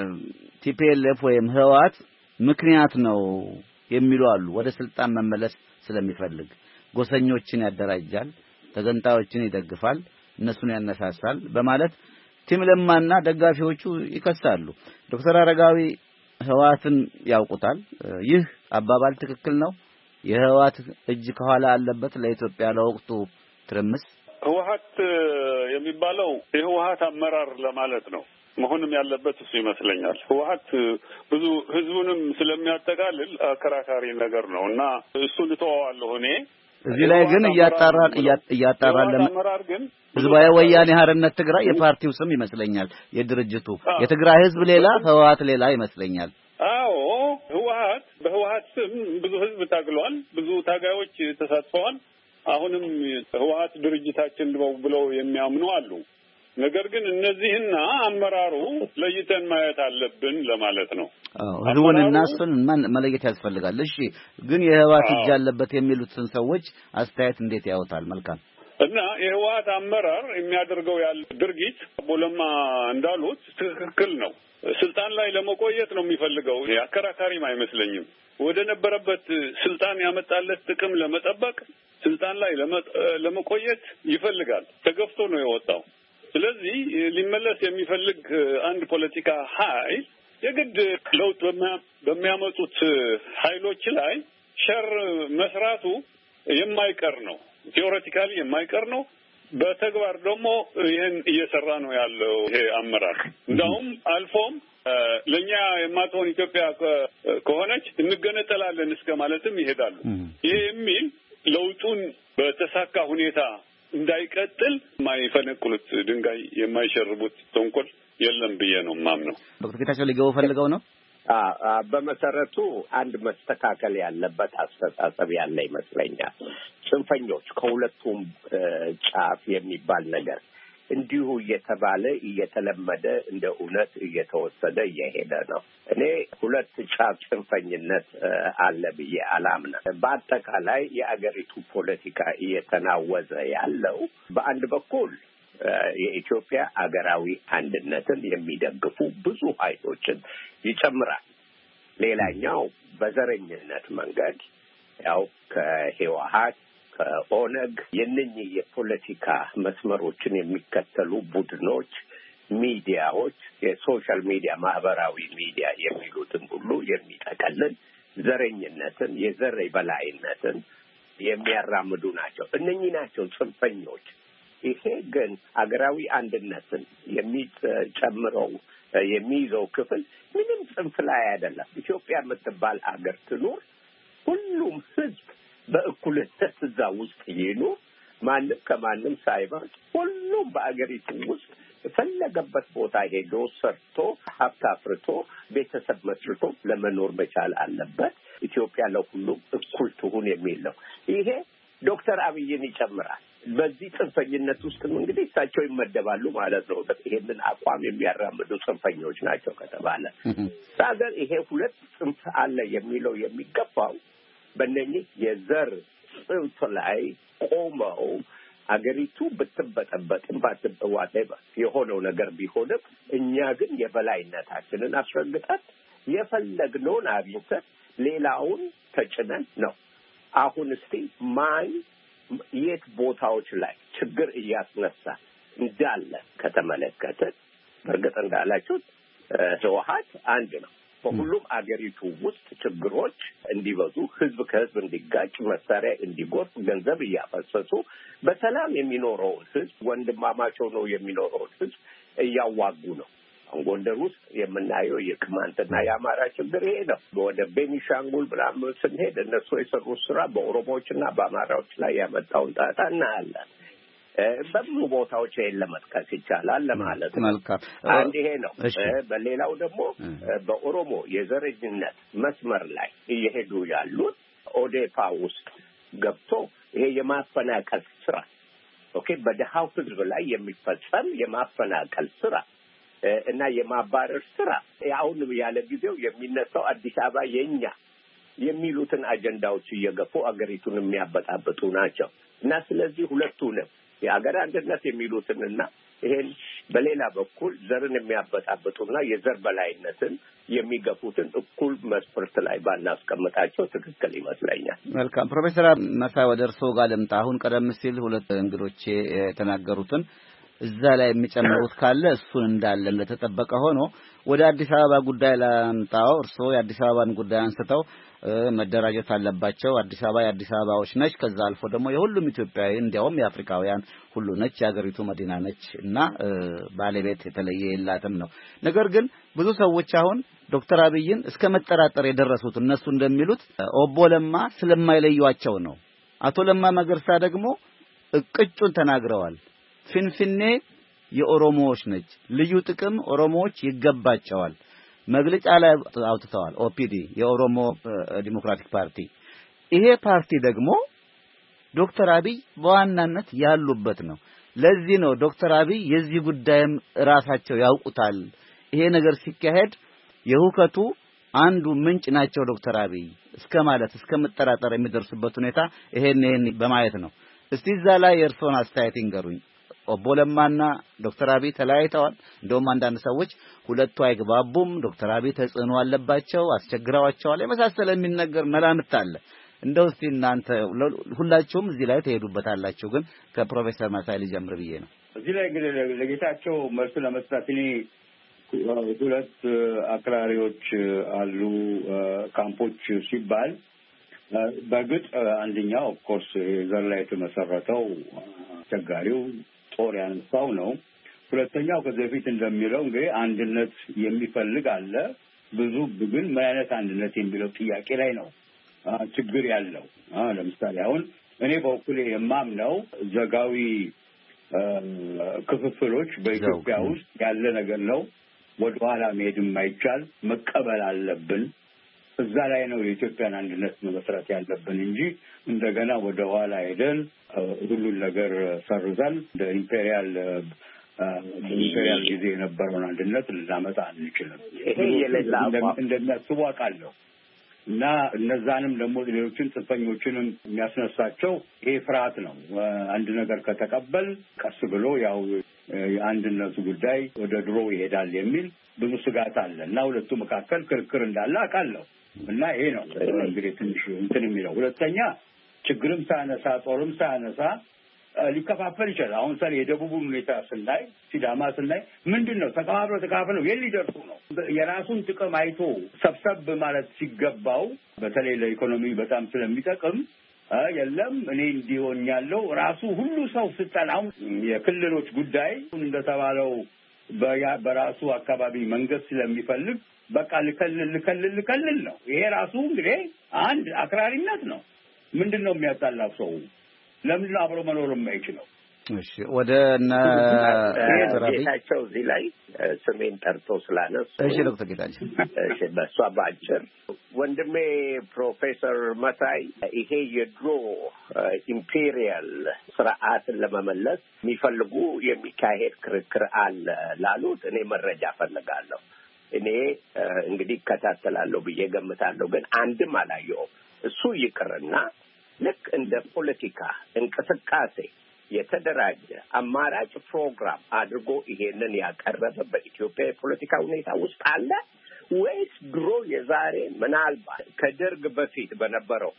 ቲፒኤልኤፍ ወይም ህወሓት ምክንያት ነው የሚሉ አሉ። ወደ ስልጣን መመለስ ስለሚፈልግ ጎሰኞችን ያደራጃል፣ ተገንጣዮችን ይደግፋል፣ እነሱን ያነሳሳል በማለት ቲም ለማና ደጋፊዎቹ ይከሳሉ። ዶክተር አረጋዊ ህወሓትን ያውቁታል። ይህ አባባል ትክክል ነው? የህወሓት እጅ ከኋላ አለበት ለኢትዮጵያ ለወቅቱ ትርምስ? ህወሓት የሚባለው የህወሓት አመራር ለማለት ነው መሆንም ያለበት እሱ ይመስለኛል። ህወሓት ብዙ ህዝቡንም ስለሚያጠቃልል አከራካሪ ነገር ነው እና እሱን እተዋለሁ እኔ። እዚህ ላይ ግን እያጣራን እያጣራን ለማራር ግን ህዝባዊ ወያኔ ሓርነት ትግራይ የፓርቲው ስም ይመስለኛል የድርጅቱ የትግራይ ህዝብ ሌላ ህወሓት ሌላ ይመስለኛል። አዎ ህወሓት በህወሓት ስም ብዙ ህዝብ ታግሏል፣ ብዙ ታጋዮች ተሳትፈዋል። አሁንም ህወሓት ድርጅታችን ነው ብለው የሚያምኑ አሉ። ነገር ግን እነዚህና አመራሩ ለይተን ማየት አለብን ለማለት ነው። አዎ ህዝቡንና እሱን መለየት ያስፈልጋል። እሺ ግን የህወሓት እጅ አለበት የሚሉትን ሰዎች አስተያየት እንዴት ያወጣል? መልካም እና የህወሓት አመራር የሚያደርገው ያለ ድርጊት ቦለማ እንዳሉት ትክክል ነው። ስልጣን ላይ ለመቆየት ነው የሚፈልገው። ያከራካሪም አይመስለኝም። ወደ ነበረበት ስልጣን ያመጣለት ጥቅም ለመጠበቅ ስልጣን ላይ ለመቆየት ይፈልጋል። ተገፍቶ ነው የወጣው። ስለዚህ ሊመለስ የሚፈልግ አንድ ፖለቲካ ኃይል የግድ ለውጥ በሚያመጡት ኃይሎች ላይ ሸር መስራቱ የማይቀር ነው። ቲዮሬቲካሊ የማይቀር ነው። በተግባር ደግሞ ይሄን እየሰራ ነው ያለው ይሄ አመራር። እንደውም አልፎም ለኛ የማትሆን ኢትዮጵያ ከሆነች እንገነጠላለን እስከ ማለትም ይሄዳሉ። ይሄ የሚል ለውጡን በተሳካ ሁኔታ እንዳይቀጥል የማይፈነቅሉት ድንጋይ የማይሸርቡት ተንኮል የለም ብዬ ነው የማምነው። ዶክተር ጌታቸው ሊገቡ ፈልገው ነው። በመሰረቱ አንድ መስተካከል ያለበት አስተሳሰብ ያለ ይመስለኛል። ጽንፈኞች ከሁለቱም ጫፍ የሚባል ነገር እንዲሁ እየተባለ እየተለመደ እንደ እውነት እየተወሰደ እየሄደ ነው። እኔ ሁለት ጫፍ ጽንፈኝነት አለ ብዬ አላምንም። በአጠቃላይ የአገሪቱ ፖለቲካ እየተናወዘ ያለው በአንድ በኩል የኢትዮጵያ አገራዊ አንድነትን የሚደግፉ ብዙ ኃይሎችን ይጨምራል። ሌላኛው በዘረኝነት መንገድ ያው ከህወሓት ከኦነግ የነኚህ የፖለቲካ መስመሮችን የሚከተሉ ቡድኖች፣ ሚዲያዎች፣ የሶሻል ሚዲያ ማህበራዊ ሚዲያ የሚሉትን ሁሉ የሚጠቀልል ዘረኝነትን፣ የዘር የበላይነትን የሚያራምዱ ናቸው። እነኚህ ናቸው ጽንፈኞች። ይሄ ግን አገራዊ አንድነትን የሚጨምረው የሚይዘው ክፍል ምንም ጽንፍ ላይ አይደለም። ኢትዮጵያ የምትባል አገር ትኑር፣ ሁሉም ህዝብ በእኩልነት እዛ ውስጥ ይኑር፣ ማንም ከማንም ሳይበልጥ ሁሉም በአገሪቱ ውስጥ ፈለገበት ቦታ ሄዶ ሰርቶ ሀብት አፍርቶ ቤተሰብ መስርቶ ለመኖር መቻል አለበት። ኢትዮጵያ ለሁሉም እኩል ትሁን የሚል ነው። ይሄ ዶክተር አብይን ይጨምራል። በዚህ ጽንፈኝነት ውስጥ እንግዲህ እሳቸው ይመደባሉ ማለት ነው። ይሄንን አቋም የሚያራምዱ ጽንፈኞች ናቸው ከተባለ ታዲያ ይሄ ሁለት ጽንፍ አለ የሚለው የሚገባው በእነኚህ የዘር ጽንፍ ላይ ቆመው አገሪቱ ብትበጠበጥም ባትበዋለባ የሆነው ነገር ቢሆንም እኛ ግን የበላይነታችንን አስረግጠን የፈለግነውን አግኝተን ሌላውን ተጭነን ነው። አሁን እስቲ ማን የት ቦታዎች ላይ ችግር እያስነሳ እንዳለ ከተመለከተ በርግጥ እንዳላችሁት ህወሓት አንድ ነው። በሁሉም አገሪቱ ውስጥ ችግሮች እንዲበዙ፣ ህዝብ ከህዝብ እንዲጋጭ፣ መሳሪያ እንዲጎርፍ፣ ገንዘብ እያፈሰሱ በሰላም የሚኖረውን ህዝብ ወንድማማቸው ነው የሚኖረውን ህዝብ እያዋጉ ነው። ጎንደር ውስጥ የምናየው የቅማንትና የአማራ ችግር ይሄ ነው። ወደ ቤኒሻንጉል ምናምን ስንሄድ እነሱ የሰሩት ስራ በኦሮሞዎችና በአማራዎች ላይ ያመጣውን ጣጣ እናያለን። በብዙ ቦታዎች ይሄን ለመጥቀስ ይቻላል ለማለት ነው። መልካም አንድ ይሄ ነው። በሌላው ደግሞ በኦሮሞ የዘረኝነት መስመር ላይ እየሄዱ ያሉት ኦዴፓ ውስጥ ገብቶ ይሄ የማፈናቀል ስራ ኦኬ፣ በደሃው ህዝብ ላይ የሚፈጸም የማፈናቀል ስራ እና የማባረር ስራ አሁን ያለ ጊዜው የሚነሳው አዲስ አበባ የኛ የሚሉትን አጀንዳዎች እየገፉ አገሪቱን የሚያበጣብጡ ናቸው እና ስለዚህ ሁለቱንም የአገር አንድነት የሚሉትንና ይሄን በሌላ በኩል ዘርን የሚያበጣብጡና የዘር በላይነትን የሚገፉትን እኩል መስፈርት ላይ ባናስቀምጣቸው ትክክል ይመስለኛል። መልካም ፕሮፌሰር መሳይ ወደ እርስዎ ጋር ልምጣ። አሁን ቀደም ሲል ሁለት እንግዶቼ የተናገሩትን እዛ ላይ የሚጨምሩት ካለ እሱን እንዳለ ለተጠበቀ ሆኖ ወደ አዲስ አበባ ጉዳይ ላምጣው። እርስዎ የአዲስ አበባን ጉዳይ አንስተው መደራጀት አለባቸው፣ አዲስ አበባ የአዲስ አበባዎች ነች፣ ከዛ አልፎ ደግሞ የሁሉም ኢትዮጵያዊ እንዲያውም የአፍሪካውያን ሁሉ ነች፣ የሀገሪቱ መዲና ነች እና ባለቤት የተለየ የላትም ነው። ነገር ግን ብዙ ሰዎች አሁን ዶክተር አብይን እስከ መጠራጠር የደረሱት እነሱ እንደሚሉት ኦቦ ለማ ስለማይለዩዋቸው ነው። አቶ ለማ መገርሳ ደግሞ እቅጩን ተናግረዋል። ፍንፍኔ የኦሮሞዎች ነች፣ ልዩ ጥቅም ኦሮሞዎች ይገባቸዋል መግለጫ ላይ አውጥተዋል። ኦፒዲ የኦሮሞ ዲሞክራቲክ ፓርቲ። ይሄ ፓርቲ ደግሞ ዶክተር አብይ በዋናነት ያሉበት ነው። ለዚህ ነው ዶክተር አብይ የዚህ ጉዳይም ራሳቸው ያውቁታል። ይሄ ነገር ሲካሄድ የሁከቱ አንዱ ምንጭ ናቸው ዶክተር አብይ እስከ ማለት እስከ መጠራጠር የሚደርሱበት ሁኔታ ይሄን ይሄን በማየት ነው። እስቲ እዛ ላይ የእርሶን አስተያየት ይንገሩኝ። ኦቦ ለማና ዶክተር አብይ ተለያይተዋል። እንደውም አንዳንድ ሰዎች ሁለቱ አይግባቡም፣ ዶክተር አብይ ተጽዕኖ አለባቸው፣ አስቸግረዋቸዋል የመሳሰለ የሚነገር መላምት አለ። እንደው እስቲ እናንተ ሁላችሁም እዚህ ላይ ተሄዱበታላችሁ፣ ግን ከፕሮፌሰር መሳይ ልጀምር ብዬ ነው። እዚህ ላይ እንግዲህ ለጌታቸው መልስ ለመስጠት እኔ ሁለት አክራሪዎች አሉ ካምፖች ሲባል በግጥ አንደኛው ኦፍ ኮርስ ዘር ላይ የተመሰረተው አስቸጋሪው ጦር ያነሳው ነው። ሁለተኛው ከዚህ በፊት እንደሚለው እንግዲህ አንድነት የሚፈልግ አለ። ብዙ ግን ምን አይነት አንድነት የሚለው ጥያቄ ላይ ነው ችግር ያለው። ለምሳሌ አሁን እኔ በኩል የማምነው ዘጋዊ ክፍፍሎች በኢትዮጵያ ውስጥ ያለ ነገር ነው። ወደኋላ መሄድ የማይቻል መቀበል አለብን። እዛ ላይ ነው የኢትዮጵያን አንድነት መመስረት ያለብን እንጂ እንደገና ወደ ኋላ ሄደን ሁሉን ነገር ሰርዘን እንደ ኢምፔሪያል ኢምፔሪያል ጊዜ የነበረውን አንድነት ልናመጣ አንችልም። ይሄ የሌላ እንደሚያስቡ አውቃለሁ እና እነዛንም ደግሞ ሌሎችን ጽንፈኞችንም የሚያስነሳቸው ይሄ ፍርሃት ነው። አንድ ነገር ከተቀበል ቀስ ብሎ ያው የአንድነቱ ጉዳይ ወደ ድሮ ይሄዳል የሚል ብዙ ስጋት አለ እና ሁለቱ መካከል ክርክር እንዳለ አውቃለሁ። እና ይሄ ነው እንግዲህ ትንሽ እንትን የሚለው። ሁለተኛ ችግርም ሳያነሳ ጦርም ሳያነሳ ሊከፋፈል ይችላል። አሁን ሰለ የደቡቡን ሁኔታ ስናይ ሲዳማ ስናይ ምንድን ነው ተከፋፍለው ተከፋፍለው የት ሊደርሱ ነው? የራሱን ጥቅም አይቶ ሰብሰብ ማለት ሲገባው በተለይ ለኢኮኖሚ በጣም ስለሚጠቅም የለም እኔ እንዲሆን ያለው ራሱ ሁሉ ሰው ስጠላው የክልሎች ጉዳይ እንደተባለው በራሱ አካባቢ መንገድ ስለሚፈልግ በቃ ልከልል ልከልል ልከልል ነው። ይሄ ራሱ እንግዲህ አንድ አክራሪነት ነው። ምንድነው የሚያጣላው ሰው? ለምን አብሮ መኖር የማይችለው? እሺ ወደ እነ ጌታቸው እዚህ ላይ ስሜን ጠርቶ ስላነሱ እሺ ዶክተር ጌታቸው እሺ በሷ ባጭር ወንድሜ ፕሮፌሰር መሳይ ይሄ የድሮ ኢምፔሪያል ስርዓትን ለመመለስ የሚፈልጉ የሚካሄድ ክርክር አለ ላሉት እኔ መረጃ ፈልጋለሁ። እኔ እንግዲህ እከታተላለሁ ብዬ ገምታለሁ፣ ግን አንድም አላየሁም። እሱ ይቅርና ልክ እንደ ፖለቲካ እንቅስቃሴ የተደራጀ አማራጭ ፕሮግራም አድርጎ ይሄንን ያቀረበ በኢትዮጵያ የፖለቲካ ሁኔታ ውስጥ አለ ወይስ ድሮ የዛሬ ምናልባት ከደርግ በፊት በነበረው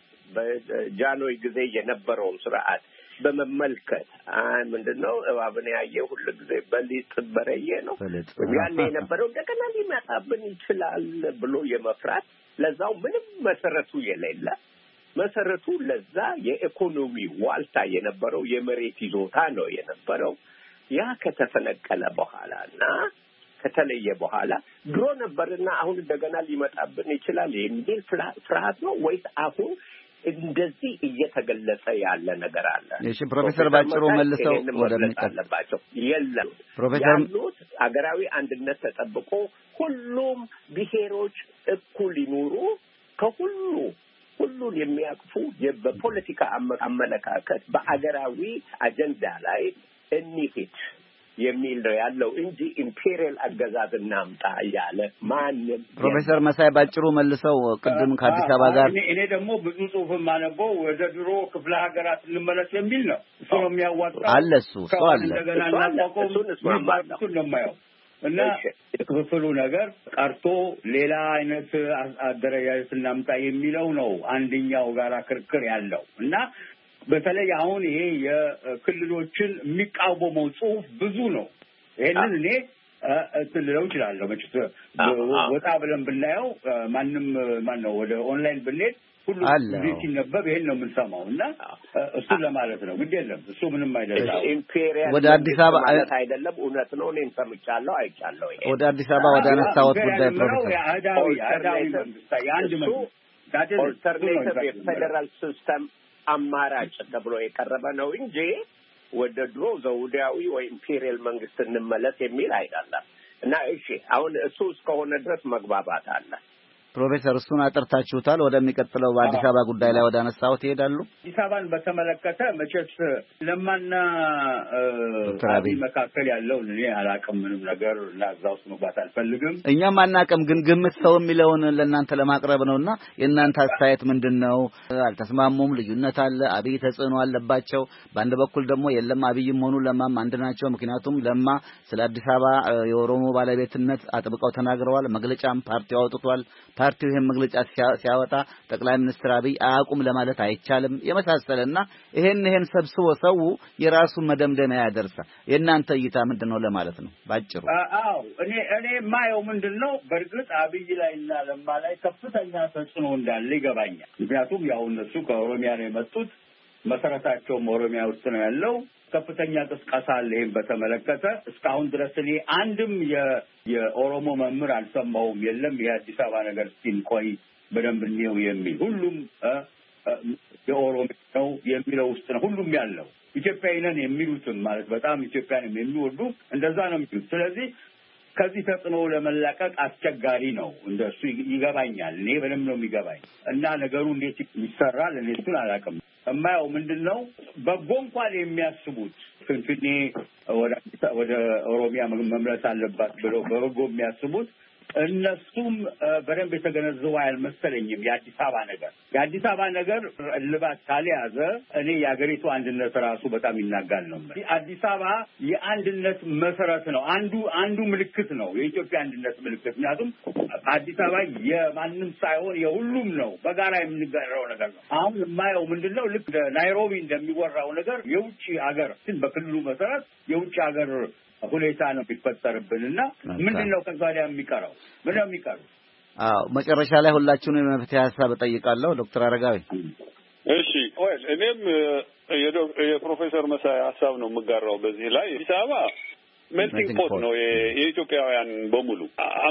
በጃንሆይ ጊዜ የነበረውን ስርዓት በመመልከት አይ ምንድነው እባብን ያየ ሁሉ ጊዜ በሊጥ በረየ ነው ያኔ የነበረው እንደገና ሊመጣብን ይችላል ብሎ የመፍራት ለዛው ምንም መሰረቱ የሌለ መሰረቱ ለዛ የኢኮኖሚ ዋልታ የነበረው የመሬት ይዞታ ነው የነበረው። ያ ከተፈነቀለ በኋላና ከተለየ በኋላ ድሮ ነበርና አሁን እንደገና ሊመጣብን ይችላል የሚል ፍርሃት ነው ወይስ አሁን እንደዚህ እየተገለጸ ያለ ነገር አለ? እሺ ፕሮፌሰር ባጭሩ መልሰው ወደሚቀጥልባቸው የለም ፕሮፌሰር ያሉት አገራዊ አንድነት ተጠብቆ ሁሉም ብሔሮች እኩል ይኑሩ ከሁሉ ሁሉን የሚያቅፉ በፖለቲካ አመለካከት በአገራዊ አጀንዳ ላይ እንሂድ የሚል ነው ያለው እንጂ ኢምፔሪያል አገዛዝ እናምጣ ያለ ማንም ፕሮፌሰር መሳይ ባጭሩ መልሰው ቅድም ከአዲስ አበባ ጋር እኔ ደግሞ ብዙ ጽሁፍ ማነበው ወደ ድሮ ክፍለ ሀገራት እንመለስ የሚል ነው። እሱ ነው የሚያዋጣው አለ እሱ እሱ አለ እንደገና እናቋቁም እሱን እሱን ነው የማየው እና የክፍፍሉ ነገር ቀርቶ ሌላ አይነት አደረጃጀት እናምጣ የሚለው ነው አንደኛው ጋራ ክርክር ያለው እና በተለይ አሁን ይሄ የክልሎችን የሚቃወመው ጽሁፍ ብዙ ነው። ይሄንን እኔ ትልለው ይችላል መቼስ ወጣ ብለን ብናየው ማንም ማን ነው ወደ ኦንላይን ብንሄድ ሁሉ እዚህ ሲነበብ ይሄን ነው የምንሰማው እና እሱ ለማለት ነው። ግድ የለም እሱ ምንም አይደለም። ኢምፔሪያል ወደ አዲስ አበባ ማለት አይደለም እውነት ነው። እኔም ሰምቻለሁ አይቻለሁ። ይሄ ወደ አዲስ አበባ ወደ አነሳሁት ጉዳይ ፕሮፌሰር አዳዊ አዳዊ መንግስት የአንድ መንግስት ኦልተርኔቲቭ የፌደራል ሲስተም አማራጭ ተብሎ የቀረበ ነው እንጂ ወደ ድሮ ዘውዳዊ ወይ ኢምፔሪያል መንግስት እንመለስ የሚል አይደለም። እና እሺ አሁን እሱ እስከሆነ ድረስ መግባባት አለ። ፕሮፌሰር እሱን አጥርታችሁታል። ወደሚቀጥለው በአዲስ አበባ ጉዳይ ላይ ወደ አነሳው ትሄዳሉ። አዲስ አበባን በተመለከተ መቼስ ለማና አብይ መካከል ያለው እኔ አላቅም ምንም ነገር ላዛው መግባት አልፈልግም። እኛም አናቅም፣ ግን ግምት ሰው የሚለውን ለእናንተ ለማቅረብ ነውና የእናንተ አስተያየት ምንድነው? አልተስማሙም፣ ልዩነት አለ፣ አብይ ተጽዕኖ አለባቸው። በአንድ በኩል ደግሞ የለም አብይም ሆኑ ለማም አንድ ናቸው። ምክንያቱም ለማ ስለ አዲስ አበባ የኦሮሞ ባለቤትነት አጥብቀው ተናግረዋል። መግለጫም ፓርቲው አውጥቷል። ፓርቲው ይሄን መግለጫ ሲያወጣ ጠቅላይ ሚኒስትር አብይ አያውቁም ለማለት አይቻልም። የመሳሰለና ይሄን ይሄን ሰብስቦ ሰው የራሱን መደምደሚያ ያደርሳል። የእናንተ እይታ ምንድነው ለማለት ነው ባጭሩ? አዎ እኔ እኔ ማየው ምንድነው በርግጥ አብይ ላይና ለማ ላይ ከፍተኛ ተጽዕኖ እንዳለ ይገባኛል። ምክንያቱም ያው እነሱ ከኦሮሚያ ነው የመጡት፣ መሰረታቸውም ኦሮሚያ ውስጥ ነው ያለው። ከፍተኛ ቅስቀሳ አለ። ይሄን በተመለከተ እስካሁን ድረስ እኔ አንድም የኦሮሞ መምህር አልሰማሁም። የለም የአዲስ አበባ ነገር ሲንቆይ በደንብ ነው የሚል ሁሉም የኦሮሞ ነው የሚለው ውስጥ ነው ሁሉም ያለው። ኢትዮጵያዊ ነን የሚሉትም ማለት በጣም ኢትዮጵያን የሚወዱ እንደዛ ነው የሚሉት። ስለዚህ ከዚህ ተጽዕኖ ለመላቀቅ አስቸጋሪ ነው። እንደሱ ይገባኛል። እኔ በደንብ ነው የሚገባኝ እና ነገሩ እንዴት ይሰራል እኔ እሱን አላውቅም። እማየው ምንድነው በጎ እንኳን የሚያስቡት ፍንፍኔ ወደ ኦሮሚያ መምለስ አለባት ብለው በበጎ የሚያስቡት እነሱም በደንብ የተገነዘቡ አልመሰለኝም። የአዲስ አበባ ነገር የአዲስ አበባ ነገር ልባት ካልያዘ እኔ የአገሪቱ አንድነት ራሱ በጣም ይናጋል ነው። አዲስ አበባ የአንድነት መሰረት ነው። አንዱ አንዱ ምልክት ነው፣ የኢትዮጵያ አንድነት ምልክት። ምክንያቱም አዲስ አበባ የማንም ሳይሆን የሁሉም ነው፣ በጋራ የምንጋራው ነገር ነው። አሁን የማየው ምንድነው ልክ ናይሮቢ እንደሚወራው ነገር የውጭ ሀገር ግን በክልሉ መሰረት የውጭ ሀገር ሁኔታ ነው የሚፈጠርብንና ምንድነው ከዛ ላይ የሚቀረው ምንድነው የሚቀረው? አዎ መጨረሻ ላይ ሁላችሁንም የመፍትሄ ሀሳብ እጠይቃለሁ። ዶክተር አረጋዊ እሺ ወይ እኔም የፕሮፌሰር መሳይ ሀሳብ ነው የምጋራው በዚህ ላይ። አዲስ አበባ ሜልቲንግ ፖት ነው የኢትዮጵያውያን በሙሉ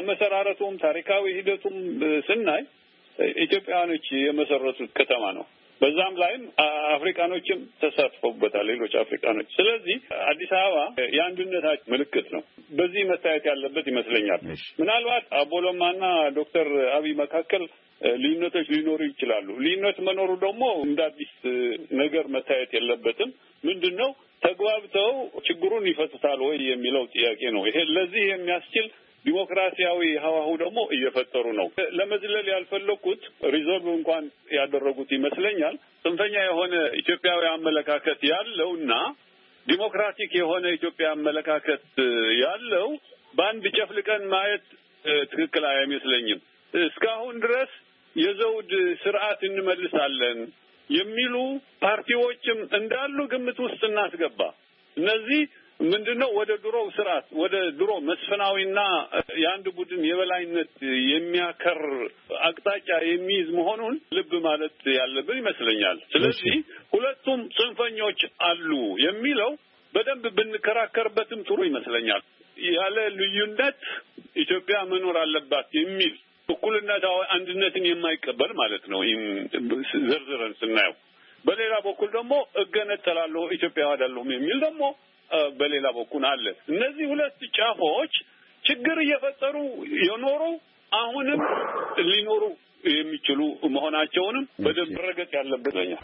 አመሰራረቱም ታሪካዊ ሂደቱም ስናይ ኢትዮጵያውያኖች የመሰረቱት ከተማ ነው። በዛም ላይም አፍሪካኖችም ተሳትፈውበታል ሌሎች አፍሪካኖች ስለዚህ አዲስ አበባ የአንድነታችን ምልክት ነው በዚህ መታየት ያለበት ይመስለኛል ምናልባት አቦሎማና ዶክተር አብይ መካከል ልዩነቶች ሊኖሩ ይችላሉ ልዩነት መኖሩ ደግሞ እንደ አዲስ ነገር መታየት የለበትም ምንድነው ተግባብተው ችግሩን ይፈቱታል ወይ የሚለው ጥያቄ ነው ይሄ ለዚህ የሚያስችል ዲሞክራሲያዊ ሀዋሁ ደግሞ እየፈጠሩ ነው ለመዝለል ያልፈለኩት ሪዞልቭ እንኳን ያደረጉት ይመስለኛል ጽንፈኛ የሆነ ኢትዮጵያዊ አመለካከት ያለውና ዲሞክራቲክ የሆነ ኢትዮጵያ አመለካከት ያለው በአንድ ጨፍልቀን ማየት ትክክል አይመስለኝም እስካሁን ድረስ የዘውድ ስርዓት እንመልሳለን የሚሉ ፓርቲዎችም እንዳሉ ግምት ውስጥ እናስገባ እነዚህ ምንድነው ወደ ድሮው ስርዓት ወደ ድሮ መስፈናዊና የአንድ ቡድን የበላይነት የሚያከር አቅጣጫ የሚይዝ መሆኑን ልብ ማለት ያለብን ይመስለኛል ስለዚህ ሁለቱም ጽንፈኞች አሉ የሚለው በደንብ ብንከራከርበትም ጥሩ ይመስለኛል ያለ ልዩነት ኢትዮጵያ መኖር አለባት የሚል እኩልነት አንድነትን የማይቀበል ማለት ነው ዘርዝረን ስናየው በሌላ በኩል ደግሞ እገነጠላለሁ ኢትዮጵያ አይደለሁም የሚል ደግሞ በሌላ በኩል አለ እነዚህ ሁለት ጫፎች ችግር እየፈጠሩ የኖሩ አሁንም ሊኖሩ የሚችሉ መሆናቸውንም በደንብ ረገጥ ያለበት ነው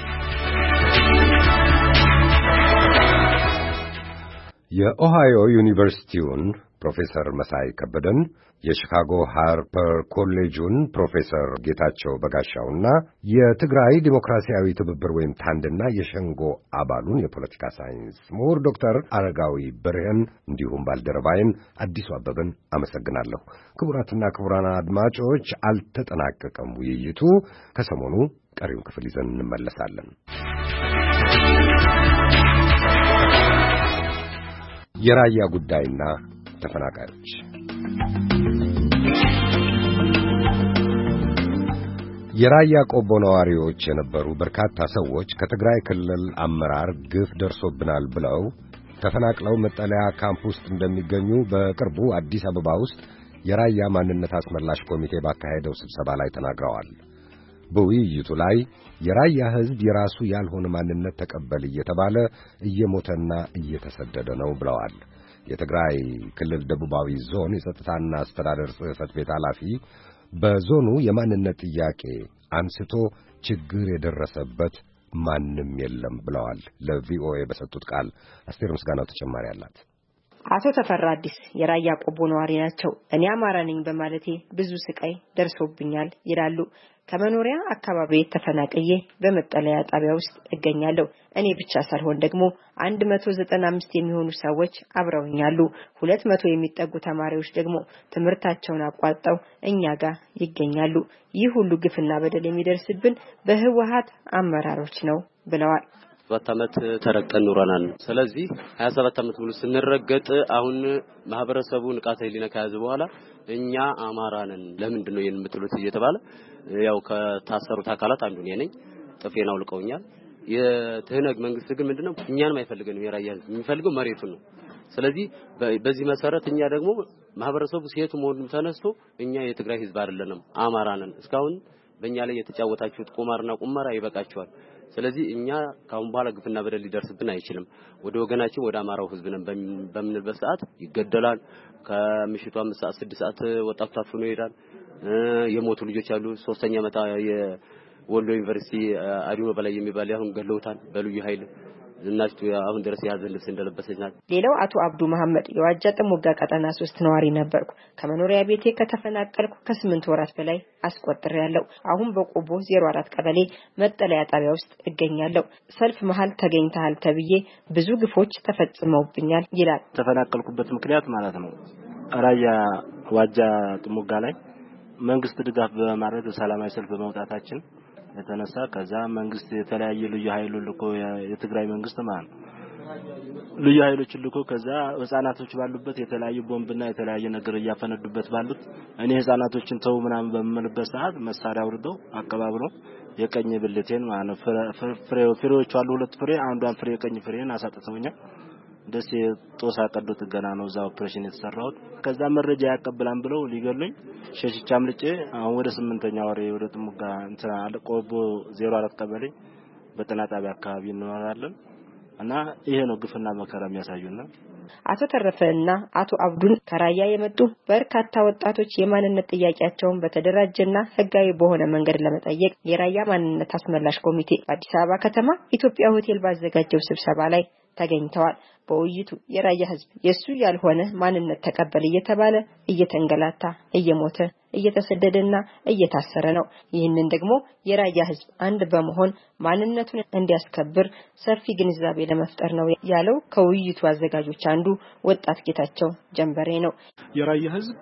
የኦሃዮ ዩኒቨርሲቲውን ፕሮፌሰር መሳይ ከበደን የሺካጎ ሃርፐር ኮሌጁን ፕሮፌሰር ጌታቸው በጋሻውና የትግራይ ዲሞክራሲያዊ ትብብር ወይም ታንድና የሸንጎ አባሉን የፖለቲካ ሳይንስ ምሁር ዶክተር አረጋዊ በርሄን እንዲሁም ባልደረባይን አዲሱ አበበን አመሰግናለሁ። ክቡራትና ክቡራን አድማጮች አልተጠናቀቀም ውይይቱ ከሰሞኑ ቀሪውን ክፍል ይዘን እንመለሳለን። የራያ ጉዳይና ተፈናቃዮች የራያ ቆቦ ነዋሪዎች የነበሩ በርካታ ሰዎች ከትግራይ ክልል አመራር ግፍ ደርሶብናል ብለው ተፈናቅለው መጠለያ ካምፕ ውስጥ እንደሚገኙ በቅርቡ አዲስ አበባ ውስጥ የራያ ማንነት አስመላሽ ኮሚቴ ባካሄደው ስብሰባ ላይ ተናግረዋል። በውይይቱ ላይ የራያ ሕዝብ የራሱ ያልሆነ ማንነት ተቀበል እየተባለ እየሞተና እየተሰደደ ነው ብለዋል። የትግራይ ክልል ደቡባዊ ዞን የጸጥታና አስተዳደር ጽሕፈት ቤት ኃላፊ በዞኑ የማንነት ጥያቄ አንስቶ ችግር የደረሰበት ማንም የለም ብለዋል። ለቪኦኤ በሰጡት ቃል አስቴር ምስጋናው ተጨማሪ አላት። አቶ ተፈራ አዲስ የራያ ቆቦ ነዋሪ ናቸው። እኔ አማራ ነኝ በማለቴ ብዙ ስቃይ ደርሶብኛል ይላሉ። ከመኖሪያ አካባቢ ተፈናቅዬ በመጠለያ ጣቢያ ውስጥ እገኛለሁ። እኔ ብቻ ሳልሆን ደግሞ አንድ መቶ ዘጠና አምስት የሚሆኑ ሰዎች አብረውኛሉ። ሁለት መቶ የሚጠጉ ተማሪዎች ደግሞ ትምህርታቸውን አቋርጠው እኛ ጋር ይገኛሉ። ይህ ሁሉ ግፍና በደል የሚደርስብን በህወሓት አመራሮች ነው ብለዋል። ሰባት ዓመት ተረቀን ኑረናል። ስለዚህ ሀያ ሰባት ዓመት ሙሉ ስንረገጥ አሁን ማህበረሰቡ ንቃተ ህሊና ከያዘ በኋላ እኛ አማራ ነን ለምንድን ነው የምትሉት እየተባለ ያው ከታሰሩት አካላት አንዱ ነኝ ነኝ ጥፌን አውልቀውኛል። የትህነግ መንግስት ግን ምንድነው እኛንም አይፈልገንም የራያ የሚፈልገው መሬቱን ነው። ስለዚህ በዚህ መሰረት እኛ ደግሞ ማህበረሰቡ ሲሄቱ መሆኑን ተነስቶ እኛ የትግራይ ህዝብ አይደለንም አማራ ነን እስካሁን በእኛ ላይ የተጫወታችሁት ቁማርና ቁማራ ይበቃችኋል። ስለዚህ እኛ ካሁን በኋላ ግፍና በደል ሊደርስብን አይችልም። ወደ ወገናችን ወደ አማራው ህዝብ ነን በምንልበት ሰዓት ይገደላል። ከምሽቱ አምስት ሰዓት ስድስት ሰዓት ወጣቱ ታፍኖ ይሄዳል። የሞቱ ልጆች አሉ። ሶስተኛ መታ የወሎ ዩኒቨርሲቲ አዲሞ በላይ የሚባል ያሁን ገለውታል በልዩ ኃይል እናስቱ አሁን ድረስ ያዘን ልብስ እንደለበሰች ናት። ሌላው አቶ አብዱ መሐመድ የዋጃ ጥሙጋ ቀጠና ሶስት ነዋሪ ነበርኩ። ከመኖሪያ ቤቴ ከተፈናቀልኩ ከስምንት ወራት በላይ አስቆጥሬያለሁ። አሁን በቆቦ ዜሮ አራት ቀበሌ መጠለያ ጣቢያ ውስጥ እገኛለሁ። ሰልፍ መሃል ተገኝተሃል ተብዬ ብዙ ግፎች ተፈጽመውብኛል ይላል። ተፈናቀልኩበት ምክንያት ማለት ነው ራያ ዋጃ ጥሙጋ ላይ መንግስት ድጋፍ በማድረግ ሰላማዊ ሰልፍ በመውጣታችን የተነሳ ከዛ መንግስት የተለያየ ልዩ ኃይሉ ልኮ የትግራይ መንግስት ማለት ልዩ ኃይሎች ልኮ ከዛ ህፃናቶች ባሉበት የተለያየ ቦምብና የተለያየ ነገር ያፈነዱበት ባሉት እኔ ህፃናቶችን ተው ምናምን በመመልበት ሰዓት መሳሪያ አውርደው አቀባብረው የቀኝ ብልቴን ማለት ፍሬው ፍሬዎች አሉ ሁለት ፍሬ አንዷን ፍሬ የቀኝ ፍሬን አሳጥተውኛል። ደስ ጦሳ ቀዶ ጥገና ነው እዛ ኦፕሬሽን የተሰራው ከዛ መረጃ ያቀብላን ብለው ሊገሉኝ ሸሽቻ አምልጬ አሁን ወደ ስምንተኛ ወሬ ወደ ጥሙጋ እንትና አለቆቦ ዜሮ አራት ቀበሌ በጤና ጣቢያ አካባቢ እንኖራለን እና ይሄ ነው ግፍና መከራ የሚያሳዩና አቶ ተረፈና አቶ አብዱን ከራያ የመጡ በርካታ ወጣቶች የማንነት ጥያቄያቸውን በተደራጀና ህጋዊ በሆነ መንገድ ለመጠየቅ የራያ ማንነት አስመላሽ ኮሚቴ በአዲስ አበባ ከተማ ኢትዮጵያ ሆቴል ባዘጋጀው ስብሰባ ላይ ተገኝተዋል። በውይይቱ የራያ ህዝብ የሱ ያልሆነ ማንነት ተቀበል እየተባለ እየተንገላታ እየሞተ እየተሰደደና እየታሰረ ነው። ይህንን ደግሞ የራያ ህዝብ አንድ በመሆን ማንነቱን እንዲያስከብር ሰፊ ግንዛቤ ለመፍጠር ነው ያለው ከውይይቱ አዘጋጆች አንዱ ወጣት ጌታቸው ጀንበሬ ነው። የራያ ህዝብ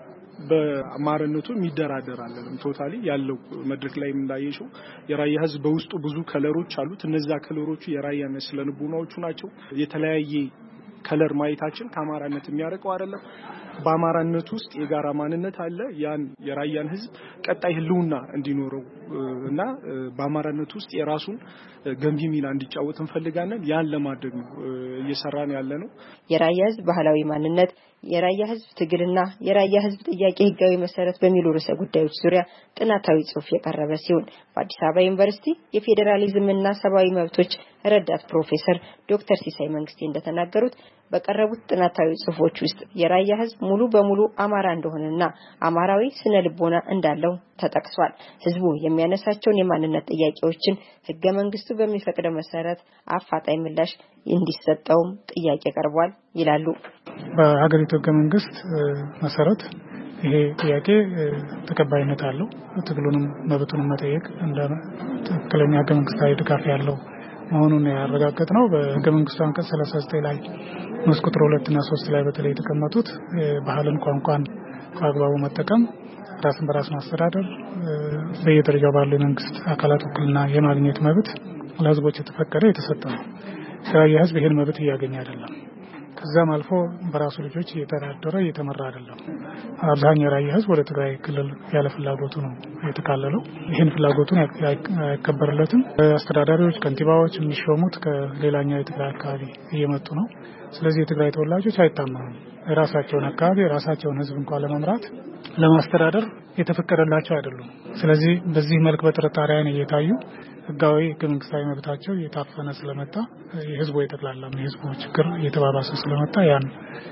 በአማራነቱ የሚደራደር አይደለም ቶታሊ ያለው መድረክ ላይ እንዳየሽው የራያ ህዝብ በውስጡ ብዙ ከለሮች አሉት እነዛ ከለሮቹ የራያ መስለንቡናዎቹ ናቸው የተለያየ ከለር ማይታችን ከአማራነት የሚያርቀው አይደለም በአማራነት ውስጥ የጋራ ማንነት አለ ያን የራያን ህዝብ ቀጣይ ህልውና እንዲኖረው እና በአማራነት ውስጥ የራሱን ገንቢ ሚና እንዲጫወት እንፈልጋለን ያን ለማድረግ ነው እየሰራን ያለነው የራያ ህዝብ ባህላዊ ማንነት የራያ ህዝብ ትግልና የራያ ህዝብ ጥያቄ ህጋዊ መሰረት በሚሉ ርዕሰ ጉዳዮች ዙሪያ ጥናታዊ ጽሑፍ የቀረበ ሲሆን በአዲስ አበባ ዩኒቨርሲቲ የፌዴራሊዝም እና ሰብአዊ መብቶች ረዳት ፕሮፌሰር ዶክተር ሲሳይ መንግስቴ እንደተናገሩት በቀረቡት ጥናታዊ ጽሑፎች ውስጥ የራያ ህዝብ ሙሉ በሙሉ አማራ እንደሆነና አማራዊ ስነ ልቦና እንዳለው ተጠቅሷል። ህዝቡ የሚያነሳቸውን የማንነት ጥያቄዎችን ህገ መንግስቱ በሚፈቅደው መሰረት አፋጣኝ ምላሽ እንዲሰጠውም ጥያቄ ቀርቧል ይላሉ። በሀገሪቱ ህገ መንግስት መሰረት ይሄ ጥያቄ ተቀባይነት አለው። ትግሉንም መብቱንም መጠየቅ እንደ ትክክለኛ ህገ መንግስታዊ ድጋፍ ያለው መሆኑን ያረጋግጠነው በህገ መንግስቱ አንቀጽ ሰላሳ ዘጠኝ ላይ ንዑስ ቁጥር ሁለት እና ሶስት ላይ በተለይ የተቀመጡት ባህልን ቋንቋን በአግባቡ መጠቀም ራስን በራስ ማስተዳደር በየደረጃው ባሉ የመንግስት አካላት ውክልና የማግኘት መብት ለህዝቦች የተፈቀደ የተሰጠ ነው። የራያ ህዝብ ይሄን መብት እያገኘ አይደለም። ከዛም አልፎ በራሱ ልጆች እየተዳደረ እየተመራ አይደለም። አብዛኛው የራያ ህዝብ ወደ ትግራይ ክልል ያለ ፍላጎቱ ነው የተካለለው። ይሄን ፍላጎቱን አይከበርለትም። አስተዳዳሪዎች ከንቲባዎች የሚሾሙት ከሌላኛው የትግራይ አካባቢ እየመጡ ነው። ስለዚህ የትግራይ ተወላጆች አይታመኑም። የራሳቸውን አካባቢ የራሳቸውን ህዝብ እንኳን ለመምራት ለማስተዳደር የተፈቀደላቸው አይደሉም። ስለዚህ በዚህ መልክ በጥርጣሬ አይን እየታዩ ህጋዊ መንግስታዊ መብታቸው እየታፈነ ስለመጣ የህዝቡ የተክላላ የህዝቡ ችግር እየተባባሰ ስለመጣ ያን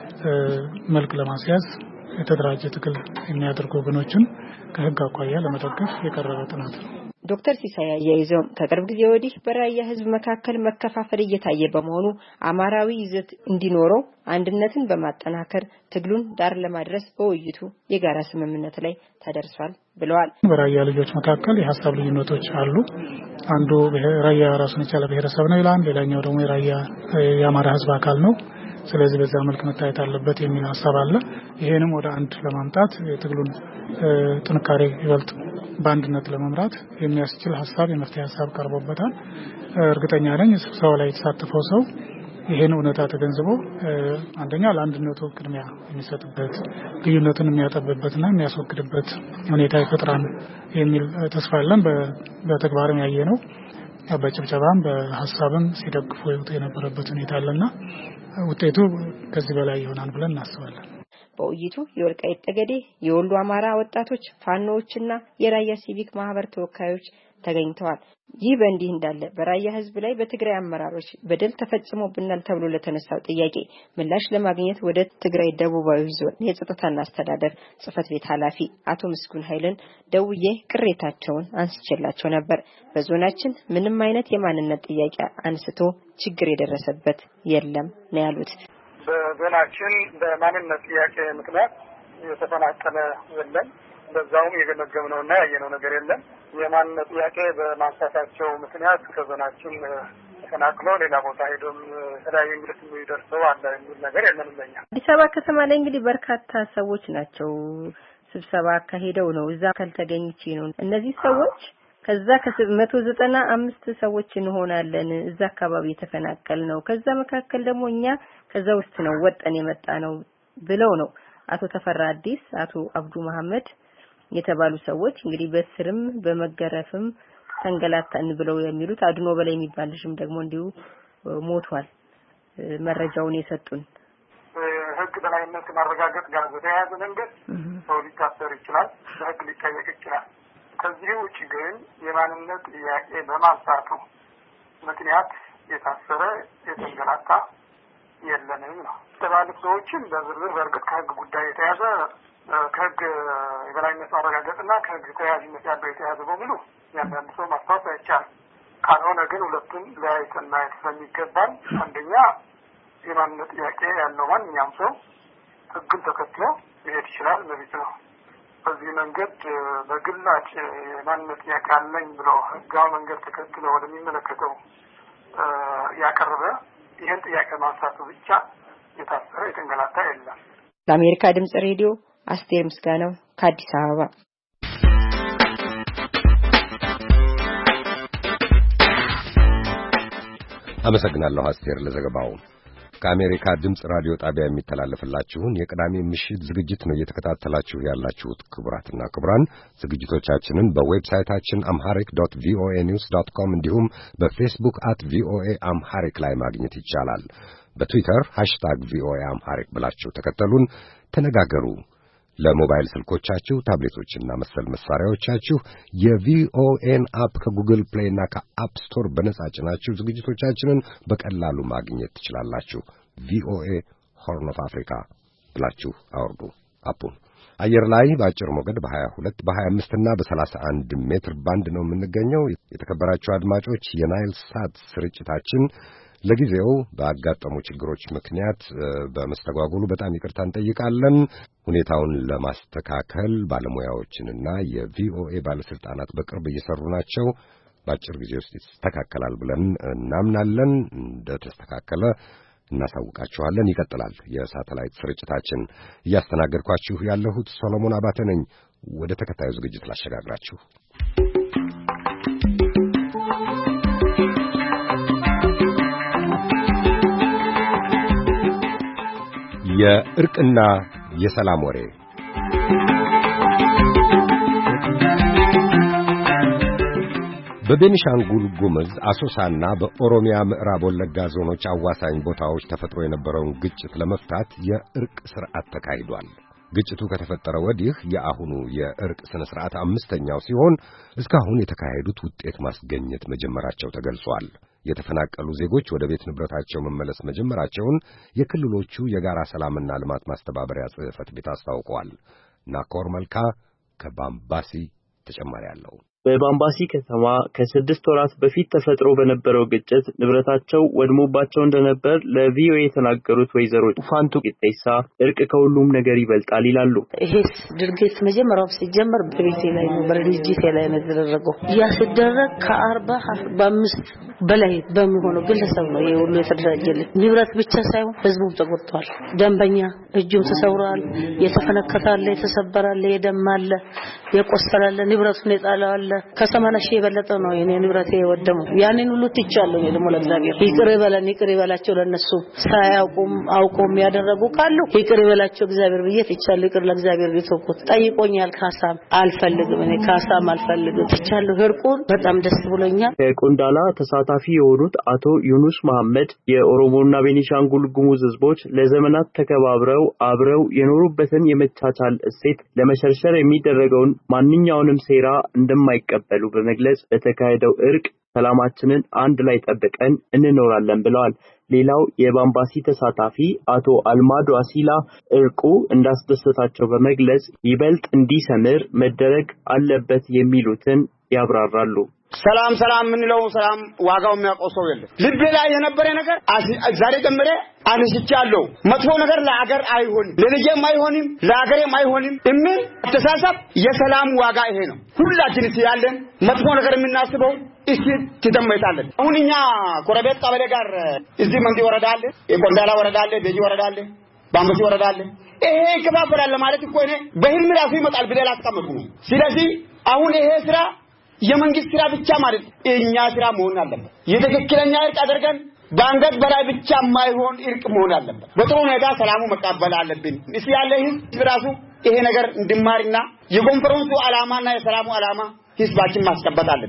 መልክ ለማስያዝ የተደራጀ ትግል የሚያደርጉ ወገኖችን ከህግ አኳያ ለመደገፍ የቀረበ ጥናት ነው። ዶክተር ሲሳይ አያይዘው ከቅርብ ጊዜ ወዲህ በራያ ህዝብ መካከል መከፋፈል እየታየ በመሆኑ አማራዊ ይዘት እንዲኖረው አንድነትን በማጠናከር ትግሉን ዳር ለማድረስ በውይይቱ የጋራ ስምምነት ላይ ተደርሷል ብለዋል። በራያ ልጆች መካከል የሐሳብ ልዩነቶች አሉ። አንዱ ራያ ራሱን የቻለ ብሔረሰብ ነው ይላል፣ ሌላኛው ደግሞ የራያ የአማራ ህዝብ አካል ነው። ስለዚህ በዛ መልክ መታየት አለበት የሚል ሐሳብ አለ። ይሄንም ወደ አንድ ለማምጣት የትግሉን ጥንካሬ ይበልጥ በአንድነት ለመምራት የሚያስችል ሐሳብ የመፍትሄ ሐሳብ ቀርቦበታል። እርግጠኛ ነኝ ስብሰባው ላይ የተሳተፈው ሰው ይሄን እውነታ ተገንዝቦ አንደኛ ለአንድነቱ ቅድሚያ የሚሰጥበት ልዩነትን የሚያጠብበትና የሚያስወግድበት ሁኔታ ይፈጥራል የሚል ተስፋ አለን። በተግባርም ያየነው በጭብጨባም በሐሳብም ሲደግፉ የነበረበት ሁኔታ አለና ውጤቱ ከዚህ በላይ ይሆናል ብለን እናስባለን። በውይይቱ የወልቃይት ጠገዴ የወሎ አማራ ወጣቶች ፋኖዎችና የራያ ሲቪክ ማህበር ተወካዮች ተገኝተዋል። ይህ በእንዲህ እንዳለ በራያ ህዝብ ላይ በትግራይ አመራሮች በደል ተፈጽሞብናል ተብሎ ለተነሳው ጥያቄ ምላሽ ለማግኘት ወደ ትግራይ ደቡባዊ ዞን የጸጥታና አስተዳደር ጽህፈት ቤት ኃላፊ አቶ ምስጉን ኃይልን ደውዬ ቅሬታቸውን አንስቼላቸው ነበር። በዞናችን ምንም አይነት የማንነት ጥያቄ አንስቶ ችግር የደረሰበት የለም ነው ያሉት። በዞናችን በማንነት ጥያቄ ምክንያት የተፈናቀለ የለም። በዛውም የገመገምነውና ያየነው ነገር የለም። የማንነት ጥያቄ በማንሳታቸው ምክንያት ከዞናችን ተፈናቅሎ ሌላ ቦታ ሄዶም የተለያዩ እንግልት የሚደርሰው አለ የሚል ነገር የለንም። ለኛ አዲስ አበባ ከተማ ላይ እንግዲህ በርካታ ሰዎች ናቸው ስብሰባ አካሄደው ነው እዛ ካልተገኝቼ ነው እነዚህ ሰዎች ከዛ ከመቶ ዘጠና አምስት ሰዎች እንሆናለን እዛ አካባቢ የተፈናቀል ነው። ከዛ መካከል ደግሞ እኛ ከዛ ውስጥ ነው ወጣን የመጣ ነው ብለው ነው አቶ ተፈራ አዲስ አቶ አብዱ መሐመድ የተባሉ ሰዎች እንግዲህ በስርም በመገረፍም ተንገላታን ብለው የሚሉት አድኖ በላይ የሚባል ልጅም ደግሞ እንዲሁ ሞቷል። መረጃውን የሰጡን። ህግ በላይነት ማረጋገጥ ጋር በተያያዘ መንገድ ሰው ሊታሰር ይችላል፣ በህግ ሊጠየቅ ይችላል። ከዚህ ውጭ ግን የማንነት ጥያቄ በማንሳቱ ምክንያት የታሰረ የተንገላታ የለንም ነው። ተባሉት ሰዎችን በዝርዝር በርግጥ ከህግ ጉዳይ የተያዘ ከህግ የበላይነት ማረጋገጥና ከህግ ተያያዥነት ያለው የተያዘ በሙሉ ያንዳንድ ሰው ማስታወስ አይቻልም። ካልሆነ ግን ሁለቱን ለያይተን ማየት ስለሚገባል አንደኛ የማንነት ጥያቄ ያለው ማንኛውም ሰው ህግን ተከትሎ መሄድ ይችላል ማለት ነው። በዚህ መንገድ በግላጭ የማንነት ጥያቄ አለኝ ብሎ ህጋዊ መንገድ ተከትሎ ወደሚመለከተው ያቀረበ ይህን ጥያቄ ማንሳቱ ብቻ የታሰረ የተንገላታ የለም። ለአሜሪካ ድምጽ ሬዲዮ አስቴር ምስጋናው ከአዲስ አበባ። አመሰግናለሁ አስቴር ለዘገባው። ከአሜሪካ ድምጽ ራዲዮ ጣቢያ የሚተላለፍላችሁን የቅዳሜ ምሽት ዝግጅት ነው እየተከታተላችሁ ያላችሁት። ክቡራትና ክቡራን ዝግጅቶቻችንን በዌብሳይታችን አምሃሪክ ዶት ቪኦኤ ኒውስ ዶት ኮም እንዲሁም በፌስቡክ አት ቪኦኤ አምሃሪክ ላይ ማግኘት ይቻላል። በትዊተር ሃሽታግ ቪኦኤ አምሃሪክ ብላችሁ ተከተሉን፣ ተነጋገሩ። ለሞባይል ስልኮቻችሁ ታብሌቶችና መሰል መሳሪያዎቻችሁ የቪኦኤን አፕ ከጉግል ፕሌይ እና ከአፕ ስቶር በነጻ ጭናችሁ ዝግጅቶቻችንን በቀላሉ ማግኘት ትችላላችሁ። ቪኦኤ ሆርን ኦፍ አፍሪካ ብላችሁ አውርዱ አፑን። አየር ላይ በአጭር ሞገድ በሀያ ሁለት በሀያ አምስት እና በሰላሳ አንድ ሜትር ባንድ ነው የምንገኘው። የተከበራችሁ አድማጮች የናይል ሳት ስርጭታችን ለጊዜው ባጋጠሙ ችግሮች ምክንያት በመስተጓጎሉ በጣም ይቅርታ እንጠይቃለን። ሁኔታውን ለማስተካከል ባለሙያዎችንና የቪኦኤ ባለስልጣናት በቅርብ እየሰሩ ናቸው። በአጭር ጊዜ ውስጥ ይስተካከላል ብለን እናምናለን። እንደተስተካከለ እናሳውቃችኋለን። ይቀጥላል የሳተላይት ስርጭታችን። እያስተናገድኳችሁ ያለሁት ሶሎሞን አባተ ነኝ። ወደ ተከታዩ ዝግጅት ላሸጋግራችሁ። የእርቅና የሰላም ወሬ በቤኒሻንጉል ጉሙዝ አሶሳና በኦሮሚያ ምዕራብ ወለጋ ዞኖች አዋሳኝ ቦታዎች ተፈጥሮ የነበረውን ግጭት ለመፍታት የእርቅ ሥርዓት ተካሂዷል። ግጭቱ ከተፈጠረ ወዲህ የአሁኑ የእርቅ ሥነ ሥርዓት አምስተኛው ሲሆን እስካሁን የተካሄዱት ውጤት ማስገኘት መጀመራቸው ተገልጿል። የተፈናቀሉ ዜጎች ወደ ቤት ንብረታቸው መመለስ መጀመራቸውን የክልሎቹ የጋራ ሰላምና ልማት ማስተባበሪያ ጽሕፈት ቤት አስታውቋል። ናኮር መልካ ከባምባሲ ተጨማሪ አለው። በባምባሲ ከተማ ከስድስት ወራት በፊት ተፈጥሮ በነበረው ግጭት ንብረታቸው ወድሞባቸው እንደነበር ለቪኦኤ የተናገሩት ወይዘሮ ፋንቱ ቂጤሳ እርቅ ከሁሉም ነገር ይበልጣል ይላሉ። ይሄ ድርጊት መጀመሪያው ሲጀመር በቤቴ ላይ ነው፣ በልጅቴ ላይ ነው የተደረገው። ያ ሲደረግ ከአርባ በአምስት በላይ በሚሆነው ግለሰብ ነው ይሄ ሁሉ የተደረገልን። ንብረት ብቻ ሳይሆን ህዝቡም ተጎድቷል። ደንበኛ እጁም ተሰውሯል፣ የተፈነከታለ፣ የተሰበራለ፣ የደማለ፣ የቆሰላለ፣ ንብረቱን የጣላለ ከሰማንያ ሺህ የበለጠ ነው የኔ ንብረቴ የወደመው። ያንን ሁሉ ትቻለሁ። እኔ ደግሞ ለእግዚአብሔር ይቅር ይበለን፣ ይቅር ይበላቸው። ለነሱ ሳያውቁም አውቆም ያደረጉ ካሉ ይቅር ይበላቸው እግዚአብሔር ብዬ ትቻለሁ። ይቅር ለእግዚአብሔር ቢተውኩት ጠይቆኛል። ካሳም አልፈልግም፣ እኔ ካሳም አልፈልግም። ትቻለሁ። እርቁን በጣም ደስ ብሎኛል። ከቆንዳላ ተሳታፊ የሆኑት አቶ ዩኑስ መሐመድ የኦሮሞና ቤኒሻንጉል ጉሙዝ ህዝቦች ለዘመናት ተከባብረው አብረው የኖሩበትን የመቻቻል እሴት ለመሸርሸር የሚደረገውን ማንኛውንም ሴራ እንደማይቀበሉ በመግለጽ በተካሄደው እርቅ ሰላማችንን አንድ ላይ ጠብቀን እንኖራለን ብለዋል። ሌላው የባምባሲ ተሳታፊ አቶ አልማዶ አሲላ እርቁ እንዳስደሰታቸው በመግለጽ ይበልጥ እንዲሰምር መደረግ አለበት የሚሉትን ያብራራሉ። ሰላም ሰላም ምን ነው ሰላም ዋጋው የሚያቆሰው የለም። ልብ ላይ የነበረ ነገር ዛሬ ጀምሬ አንስቻለሁ። መጥፎ ነገር ለአገር አይሆንም፣ ለልጄም አይሆንም፣ ለአገሬም አይሆንም። እምን ተሳሳብ የሰላም ዋጋ ይሄ ነው። ሁላችንም ያለን መጥፎ ነገር የምናስበው እስቲ ተደምጣለን። አሁን እኛ ኮረቤት ቀበሌ ጋር እዚህ መንዲ ወረዳ አለ፣ የቆንዳላ ወረዳ አለ፣ ቤጂ ወረዳ አለ፣ ባምባሲ ወረዳ አለ። ይሄ ይከፋፈላል ማለት እኮ እኔ በህልም ራሱ ይመጣል ብለህ አስቀምጡ ነው። ስለዚህ አሁን ይሄ ስራ የመንግስት ስራ ብቻ ማለት እኛ ስራ መሆን አለበት። የትክክለኛ እርቅ አድርገን ባንገት በላይ ብቻ ማይሆን እርቅ መሆን አለበት። በጥሩ ሁኔታ ሰላሙ መቀበል አለብን። እሺ ያለ ህዝብ ራሱ ይሄ ነገር እንድማርና የኮንፈረንሱ ዓላማና የሰላሙ ዓላማ ህዝባችን ማስቀበል አለብን።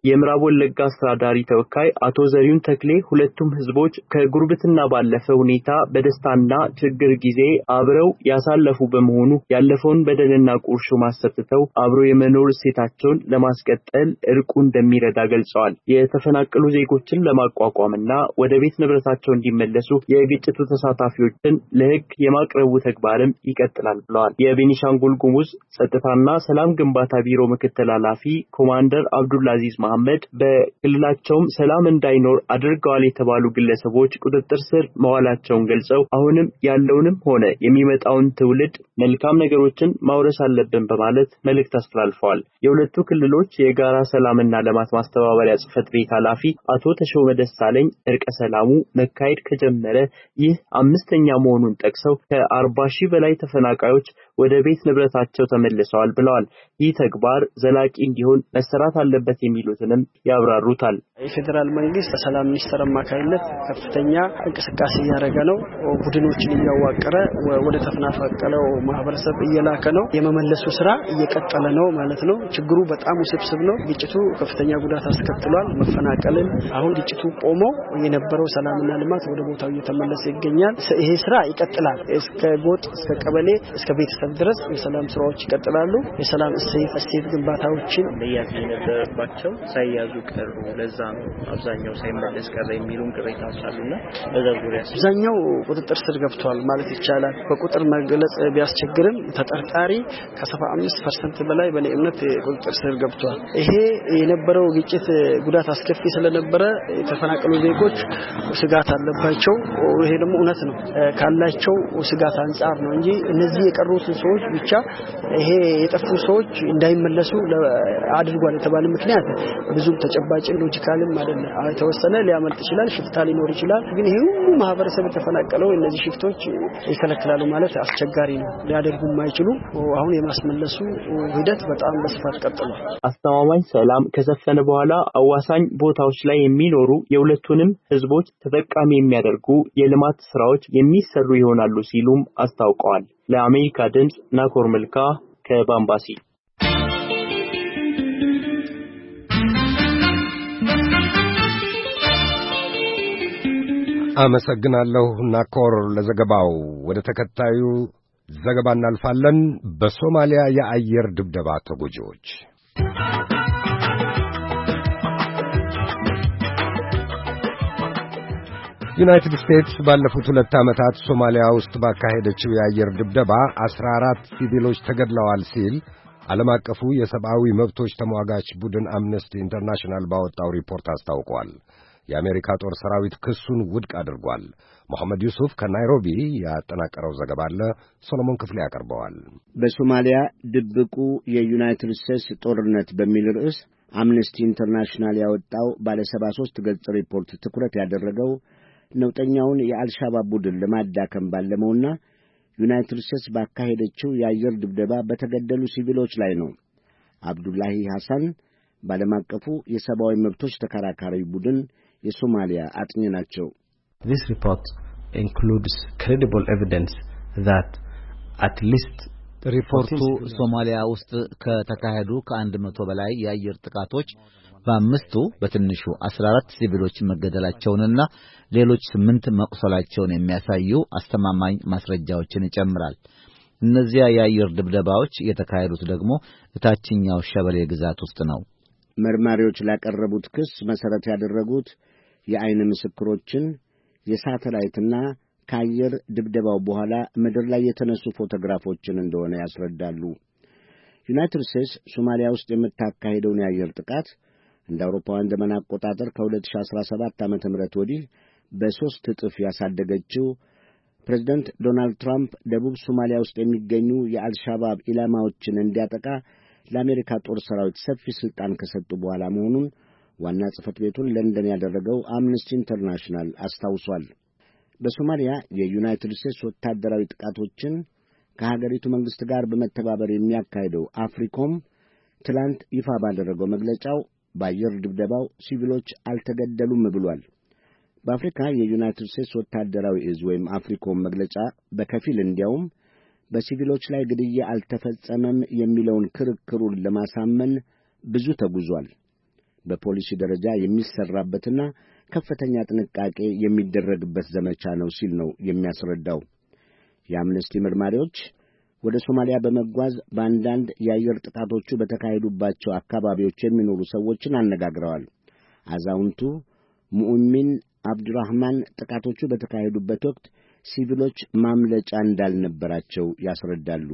የምዕራብ ወለጋ አስተዳዳሪ ተወካይ አቶ ዘሪሁን ተክሌ ሁለቱም ህዝቦች ከጉርብትና ባለፈ ሁኔታ በደስታና ችግር ጊዜ አብረው ያሳለፉ በመሆኑ ያለፈውን በደልና ቁርሾ ማሰብተው አብሮ የመኖር እሴታቸውን ለማስቀጠል እርቁ እንደሚረዳ ገልጸዋል። የተፈናቀሉ ዜጎችን ለማቋቋምና ወደ ቤት ንብረታቸው እንዲመለሱ የግጭቱ ተሳታፊዎችን ለህግ የማቅረቡ ተግባርም ይቀጥላል ብለዋል። የቤኒሻንጉል ጉሙዝ ጸጥታና ሰላም ግንባታ ቢሮ ምክትል ኃላፊ ኮማንደር አብዱልአዚዝ መሐመድ በክልላቸውም ሰላም እንዳይኖር አድርገዋል የተባሉ ግለሰቦች ቁጥጥር ስር መዋላቸውን ገልጸው አሁንም ያለውንም ሆነ የሚመጣውን ትውልድ መልካም ነገሮችን ማውረስ አለብን በማለት መልእክት አስተላልፈዋል። የሁለቱ ክልሎች የጋራ ሰላምና ልማት ማስተባበሪያ ጽሕፈት ቤት ኃላፊ አቶ ተሾመ ደሳለኝ እርቀ ሰላሙ መካሄድ ከጀመረ ይህ አምስተኛ መሆኑን ጠቅሰው ከአርባ ሺህ በላይ ተፈናቃዮች ወደ ቤት ንብረታቸው ተመልሰዋል ብለዋል። ይህ ተግባር ዘላቂ እንዲሆን መሰራት አለበት የሚሉትንም ያብራሩታል። የፌደራል መንግስት በሰላም ሚኒስቴር አማካይነት ከፍተኛ እንቅስቃሴ ያደረገ ነው። ቡድኖችን እያዋቀረ ወደ ተፈናቀለው ማህበረሰብ እየላከ ነው። የመመለሱ ስራ እየቀጠለ ነው ማለት ነው። ችግሩ በጣም ውስብስብ ነው። ግጭቱ ከፍተኛ ጉዳት አስከትሏል። መፈናቀልን አሁን ግጭቱ ቆሞ የነበረው ሰላምና ልማት ወደ ቦታው እየተመለሰ ይገኛል። ይሄ ስራ ይቀጥላል። እስከ ጎጥ እስከ ቀበሌ እስከ ቤተሰብ ድረስ የሰላም ስራዎች ይቀጥላሉ። የሰላም እሴት እሴት ግንባታዎችን ለያዝ የነበረባቸው ሳይያዙ ቀሩ። ለዛ ነው አብዛኛው ሳይመለስ ቀረ የሚሉን ቅሬታዎች አሉና በዛ ዙሪያ አብዛኛው ቁጥጥር ስር ገብቷል ማለት ይቻላል። በቁጥር መግለጽ ቢያስቸግርም ተጠርጣሪ ከሰባ አምስት ፐርሰንት በላይ በኔ እምነት ቁጥጥር ስር ገብቷል። ይሄ የነበረው ግጭት ጉዳት አስከፊ ስለነበረ የተፈናቀሉ ዜጎች ስጋት አለባቸው። ይሄ ደግሞ እውነት ነው ካላቸው ስጋት አንፃር ነው እንጂ እነዚህ የቀሩት ሰዎች ብቻ ይሄ የጠፉ ሰዎች እንዳይመለሱ አድርጓል የተባለ ምክንያት ብዙም ተጨባጭ ሎጂካልም አይደለም። የተወሰነ ሊያመልጥ ይችላል፣ ሽፍታ ሊኖር ይችላል። ግን ይሄ ሁሉ ማህበረሰብ ተፈናቀለው እነዚህ ሽፍቶች ይከለክላሉ ማለት አስቸጋሪ ነው። ሊያደርጉ የማይችሉ አሁን የማስመለሱ ሂደት በጣም በስፋት ቀጥሏል። አስተማማኝ ሰላም ከሰፈነ በኋላ አዋሳኝ ቦታዎች ላይ የሚኖሩ የሁለቱንም ህዝቦች ተጠቃሚ የሚያደርጉ የልማት ስራዎች የሚሰሩ ይሆናሉ ሲሉም አስታውቀዋል። ለአሜሪካ ድምጽ ናኮር መልካ ከባምባሲ። አመሰግናለሁ ናኮር ለዘገባው። ወደ ተከታዩ ዘገባ እናልፋለን። በሶማሊያ የአየር ድብደባ ተጎጂዎች ዩናይትድ ስቴትስ ባለፉት ሁለት ዓመታት ሶማሊያ ውስጥ ባካሄደችው የአየር ድብደባ አስራ አራት ሲቪሎች ተገድለዋል ሲል ዓለም አቀፉ የሰብአዊ መብቶች ተሟጋች ቡድን አምነስቲ ኢንተርናሽናል ባወጣው ሪፖርት አስታውቋል። የአሜሪካ ጦር ሰራዊት ክሱን ውድቅ አድርጓል። መሐመድ ዩሱፍ ከናይሮቢ ያጠናቀረው ዘገባ አለ። ሶሎሞን ክፍሌ ያቀርበዋል። በሶማሊያ ድብቁ የዩናይትድ ስቴትስ ጦርነት በሚል ርዕስ አምነስቲ ኢንተርናሽናል ያወጣው ባለ ሰባ ሦስት ገጽ ሪፖርት ትኩረት ያደረገው ነውጠኛውን የአልሻባብ ቡድን ለማዳከም ባለመውና ዩናይትድ ስቴትስ ባካሄደችው የአየር ድብደባ በተገደሉ ሲቪሎች ላይ ነው። አብዱላሂ ሐሰን በዓለም አቀፉ የሰብአዊ መብቶች ተከራካሪ ቡድን የሶማሊያ አጥኚ ናቸው። This report includes credible evidence that at least ሪፖርቱ ሶማሊያ ውስጥ ከተካሄዱ ከአንድ መቶ በላይ የአየር ጥቃቶች በአምስቱ በትንሹ አስራ አራት ሲቪሎች መገደላቸውንና ሌሎች ስምንት መቁሰላቸውን የሚያሳዩ አስተማማኝ ማስረጃዎችን ይጨምራል። እነዚያ የአየር ድብደባዎች የተካሄዱት ደግሞ በታችኛው ሸበሌ ግዛት ውስጥ ነው። መርማሪዎች ላቀረቡት ክስ መሰረት ያደረጉት የዓይን ምስክሮችን የሳተላይትና ከአየር ድብደባው በኋላ ምድር ላይ የተነሱ ፎቶግራፎችን እንደሆነ ያስረዳሉ። ዩናይትድ ስቴትስ ሶማሊያ ውስጥ የምታካሄደውን የአየር ጥቃት እንደ አውሮፓውያን ዘመን አቆጣጠር ከሁለት ሺህ አስራ ሰባት ዓመተ ምህረት ወዲህ በሦስት እጥፍ ያሳደገችው ፕሬዝዳንት ዶናልድ ትራምፕ ደቡብ ሶማሊያ ውስጥ የሚገኙ የአልሻባብ ኢላማዎችን እንዲያጠቃ ለአሜሪካ ጦር ሰራዊት ሰፊ ስልጣን ከሰጡ በኋላ መሆኑን ዋና ጽሕፈት ቤቱን ለንደን ያደረገው አምነስቲ ኢንተርናሽናል አስታውሷል። በሶማሊያ የዩናይትድ ስቴትስ ወታደራዊ ጥቃቶችን ከሀገሪቱ መንግስት ጋር በመተባበር የሚያካሂደው አፍሪኮም ትላንት ይፋ ባደረገው መግለጫው በአየር ድብደባው ሲቪሎች አልተገደሉም ብሏል። በአፍሪካ የዩናይትድ ስቴትስ ወታደራዊ እዝ ወይም አፍሪኮም መግለጫ በከፊል እንዲያውም በሲቪሎች ላይ ግድያ አልተፈጸመም የሚለውን ክርክሩን ለማሳመን ብዙ ተጉዟል። በፖሊሲ ደረጃ የሚሰራበትና ከፍተኛ ጥንቃቄ የሚደረግበት ዘመቻ ነው ሲል ነው የሚያስረዳው። የአምነስቲ መርማሪዎች ወደ ሶማሊያ በመጓዝ በአንዳንድ የአየር ጥቃቶቹ በተካሄዱባቸው አካባቢዎች የሚኖሩ ሰዎችን አነጋግረዋል። አዛውንቱ ሙኡሚን አብዱራህማን ጥቃቶቹ በተካሄዱበት ወቅት ሲቪሎች ማምለጫ እንዳልነበራቸው ያስረዳሉ።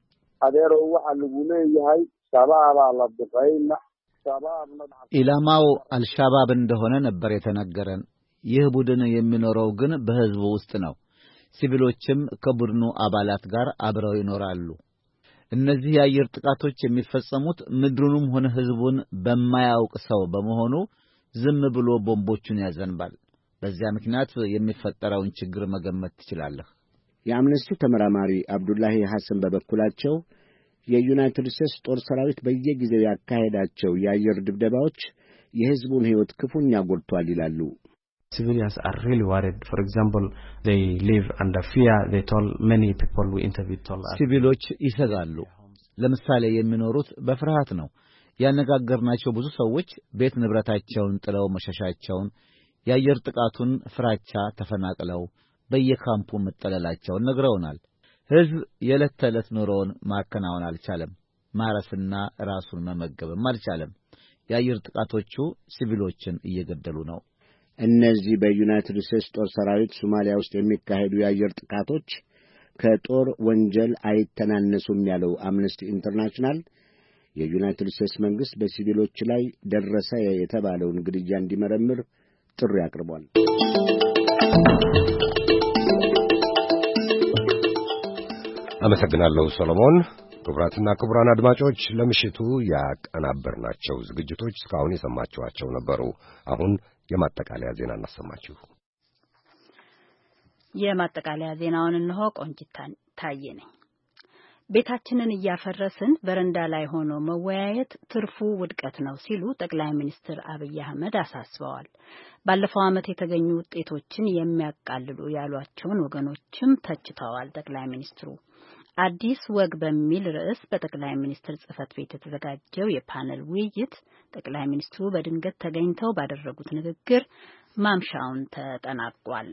ኢላማው አልሻባብ እንደሆነ ነበር የተነገረን። ይህ ቡድን የሚኖረው ግን በሕዝቡ ውስጥ ነው። ሲቪሎችም ከቡድኑ አባላት ጋር አብረው ይኖራሉ። እነዚህ የአየር ጥቃቶች የሚፈጸሙት ምድሩንም ሆነ ሕዝቡን በማያውቅ ሰው በመሆኑ ዝም ብሎ ቦምቦቹን ያዘንባል። በዚያ ምክንያት የሚፈጠረውን ችግር መገመት ትችላለህ። የአምነስቲው ተመራማሪ አብዱላሂ ሐሰን በበኩላቸው የዩናይትድ ስቴትስ ጦር ሰራዊት በየጊዜው ያካሄዳቸው የአየር ድብደባዎች የሕዝቡን ሕይወት ክፉኛ ጎድቷል ይላሉ። Civilians are really worried. For example, they live under fear. They told many people we interviewed told us. ሲቪሎች ይሰጋሉ። ለምሳሌ የሚኖሩት በፍርሃት ነው። ያነጋገርናቸው ብዙ ሰዎች ቤት ንብረታቸውን ጥለው መሸሻቸውን፣ የአየር ጥቃቱን ፍራቻ ተፈናቅለው በየካምፑ መጠለላቸውን ነግረውናል። ሕዝብ የዕለት ተዕለት ኑሮውን ማከናወን አልቻለም። ማረስና ራሱን መመገብም አልቻለም። የአየር ጥቃቶቹ ሲቪሎችን እየገደሉ ነው። እነዚህ በዩናይትድ ስቴትስ ጦር ሰራዊት ሶማሊያ ውስጥ የሚካሄዱ የአየር ጥቃቶች ከጦር ወንጀል አይተናነሱም ያለው አምነስቲ ኢንተርናሽናል የዩናይትድ ስቴትስ መንግሥት በሲቪሎች ላይ ደረሰ የተባለውን ግድያ እንዲመረምር ጥሪ አቅርቧል። አመሰግናለሁ ሰሎሞን። ክቡራትና ክቡራን አድማጮች ለምሽቱ ያቀናበርናቸው ዝግጅቶች እስካሁን የሰማችኋቸው ነበሩ። አሁን የማጠቃለያ ዜና እናሰማችሁ። የማጠቃለያ ዜናውን እንሆ። ቆንጂት ታየ ነኝ። ቤታችንን እያፈረስን በረንዳ ላይ ሆኖ መወያየት ትርፉ ውድቀት ነው ሲሉ ጠቅላይ ሚኒስትር አብይ አህመድ አሳስበዋል። ባለፈው ዓመት የተገኙ ውጤቶችን የሚያቃልሉ ያሏቸውን ወገኖችም ተችተዋል። ጠቅላይ ሚኒስትሩ አዲስ ወግ በሚል ርዕስ በጠቅላይ ሚኒስትር ጽህፈት ቤት የተዘጋጀው የፓነል ውይይት ጠቅላይ ሚኒስትሩ በድንገት ተገኝተው ባደረጉት ንግግር ማምሻውን ተጠናቋል።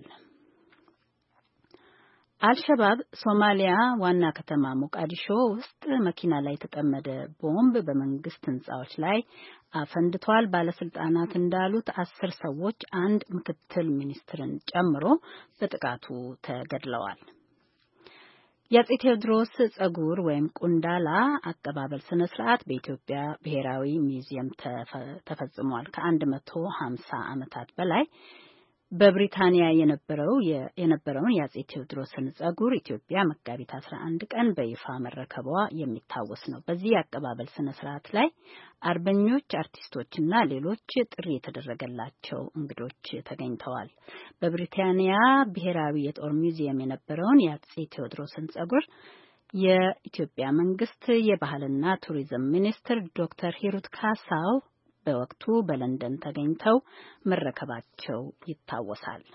አልሸባብ ሶማሊያ ዋና ከተማ ሞቃዲሾ ውስጥ መኪና ላይ የተጠመደ ቦምብ በመንግስት ህንጻዎች ላይ አፈንድቷል። ባለስልጣናት እንዳሉት አስር ሰዎች አንድ ምክትል ሚኒስትርን ጨምሮ በጥቃቱ ተገድለዋል። የአፄ ቴዎድሮስ ጸጉር ወይም ቁንዳላ አቀባበል ስነ ስርዓት በኢትዮጵያ ብሔራዊ ሙዚየም ተፈጽሟል። ከአንድ መቶ ሀምሳ ዓመታት በላይ በብሪታንያ የነበረው የነበረውን የአፄ ቴዎድሮስን ጸጉር ኢትዮጵያ መጋቢት አስራ አንድ ቀን በይፋ መረከቧ የሚታወስ ነው። በዚህ የአቀባበል ስነ ስርዓት ላይ አርበኞች፣ አርቲስቶችና ሌሎች ጥሪ የተደረገላቸው እንግዶች ተገኝተዋል። በብሪታንያ ብሔራዊ የጦር ሙዚየም የነበረውን የአፄ ቴዎድሮስን ጸጉር የኢትዮጵያ መንግስት የባህልና ቱሪዝም ሚኒስትር ዶክተር ሂሩት ካሳው በወቅቱ በለንደን ተገኝተው መረከባቸው ይታወሳል።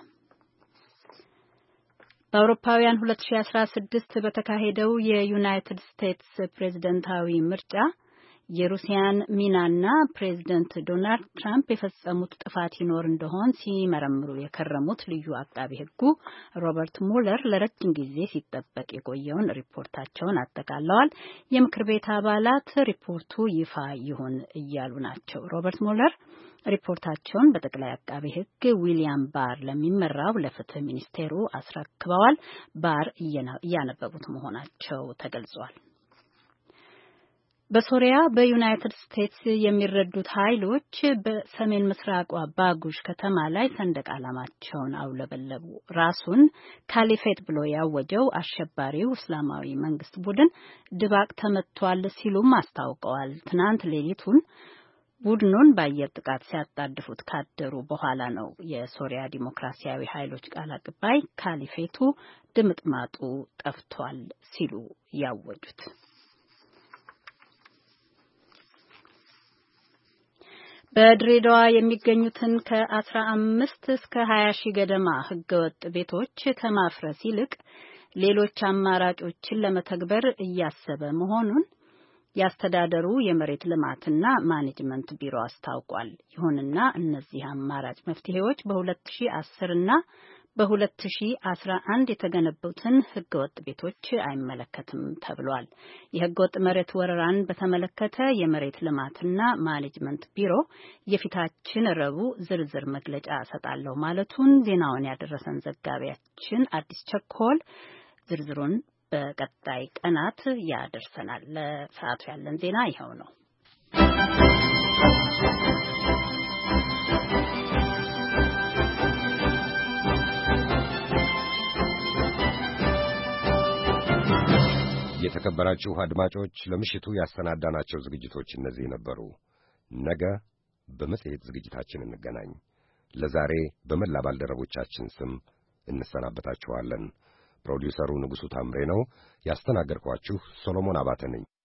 በአውሮፓውያን ሁለት ሺህ አስራ ስድስት በተካሄደው የዩናይትድ ስቴትስ ፕሬዝዳንታዊ ምርጫ የሩሲያን ሚናና ፕሬዝዳንት ዶናልድ ትራምፕ የፈጸሙት ጥፋት ይኖር እንደሆን ሲመረምሩ የከረሙት ልዩ አቃቢ ሕጉ ሮበርት ሙለር ለረጅም ጊዜ ሲጠበቅ የቆየውን ሪፖርታቸውን አጠቃለዋል። የምክር ቤት አባላት ሪፖርቱ ይፋ ይሁን እያሉ ናቸው። ሮበርት ሙለር ሪፖርታቸውን በጠቅላይ አቃቢ ሕግ ዊሊያም ባር ለሚመራው ለፍትህ ሚኒስቴሩ አስረክበዋል። ባር እያነበቡት መሆናቸው ተገልጿል። በሶሪያ በዩናይትድ ስቴትስ የሚረዱት ኃይሎች በሰሜን ምስራቋ ባጉሽ ከተማ ላይ ሰንደቅ ዓላማቸውን አውለበለቡ። ራሱን ካሊፌት ብሎ ያወጀው አሸባሪው እስላማዊ መንግስት ቡድን ድባቅ ተመቷል ሲሉም አስታውቀዋል። ትናንት ሌሊቱን ቡድኑን በአየር ጥቃት ሲያጣድፉት ካደሩ በኋላ ነው የሶሪያ ዲሞክራሲያዊ ኃይሎች ቃል አቀባይ ካሊፌቱ ድምጥማጡ ጠፍቷል ሲሉ ያወጁት። በድሬዳዋ የሚገኙትን ከአስራ አምስት እስከ ሀያ ሺህ ገደማ ህገወጥ ቤቶች ከማፍረስ ይልቅ ሌሎች አማራጮችን ለመተግበር እያሰበ መሆኑን ያስተዳደሩ የመሬት ልማትና ማኔጅመንት ቢሮ አስታውቋል። ይሁንና እነዚህ አማራጭ መፍትሄዎች በ2010 እና በ2011 የተገነቡትን ህገወጥ ቤቶች አይመለከትም ተብሏል። የህገወጥ መሬት ወረራን በተመለከተ የመሬት ልማትና ማኔጅመንት ቢሮ የፊታችን ረቡዕ ዝርዝር መግለጫ ሰጣለሁ ማለቱን ዜናውን ያደረሰን ዘጋቢያችን አዲስ ቸኮል ዝርዝሩን በቀጣይ ቀናት ያደርሰናል። ለሰዓቱ ያለን ዜና ይኸው ነው። የተከበራችሁ አድማጮች ለምሽቱ ያሰናዳናቸው ዝግጅቶች እነዚህ ነበሩ። ነገ በመጽሔት ዝግጅታችን እንገናኝ። ለዛሬ በመላ ባልደረቦቻችን ስም እንሰናበታችኋለን። ፕሮዲውሰሩ ንጉሡ ታምሬ ነው። ያስተናገርኳችሁ ሶሎሞን አባተ ነኝ።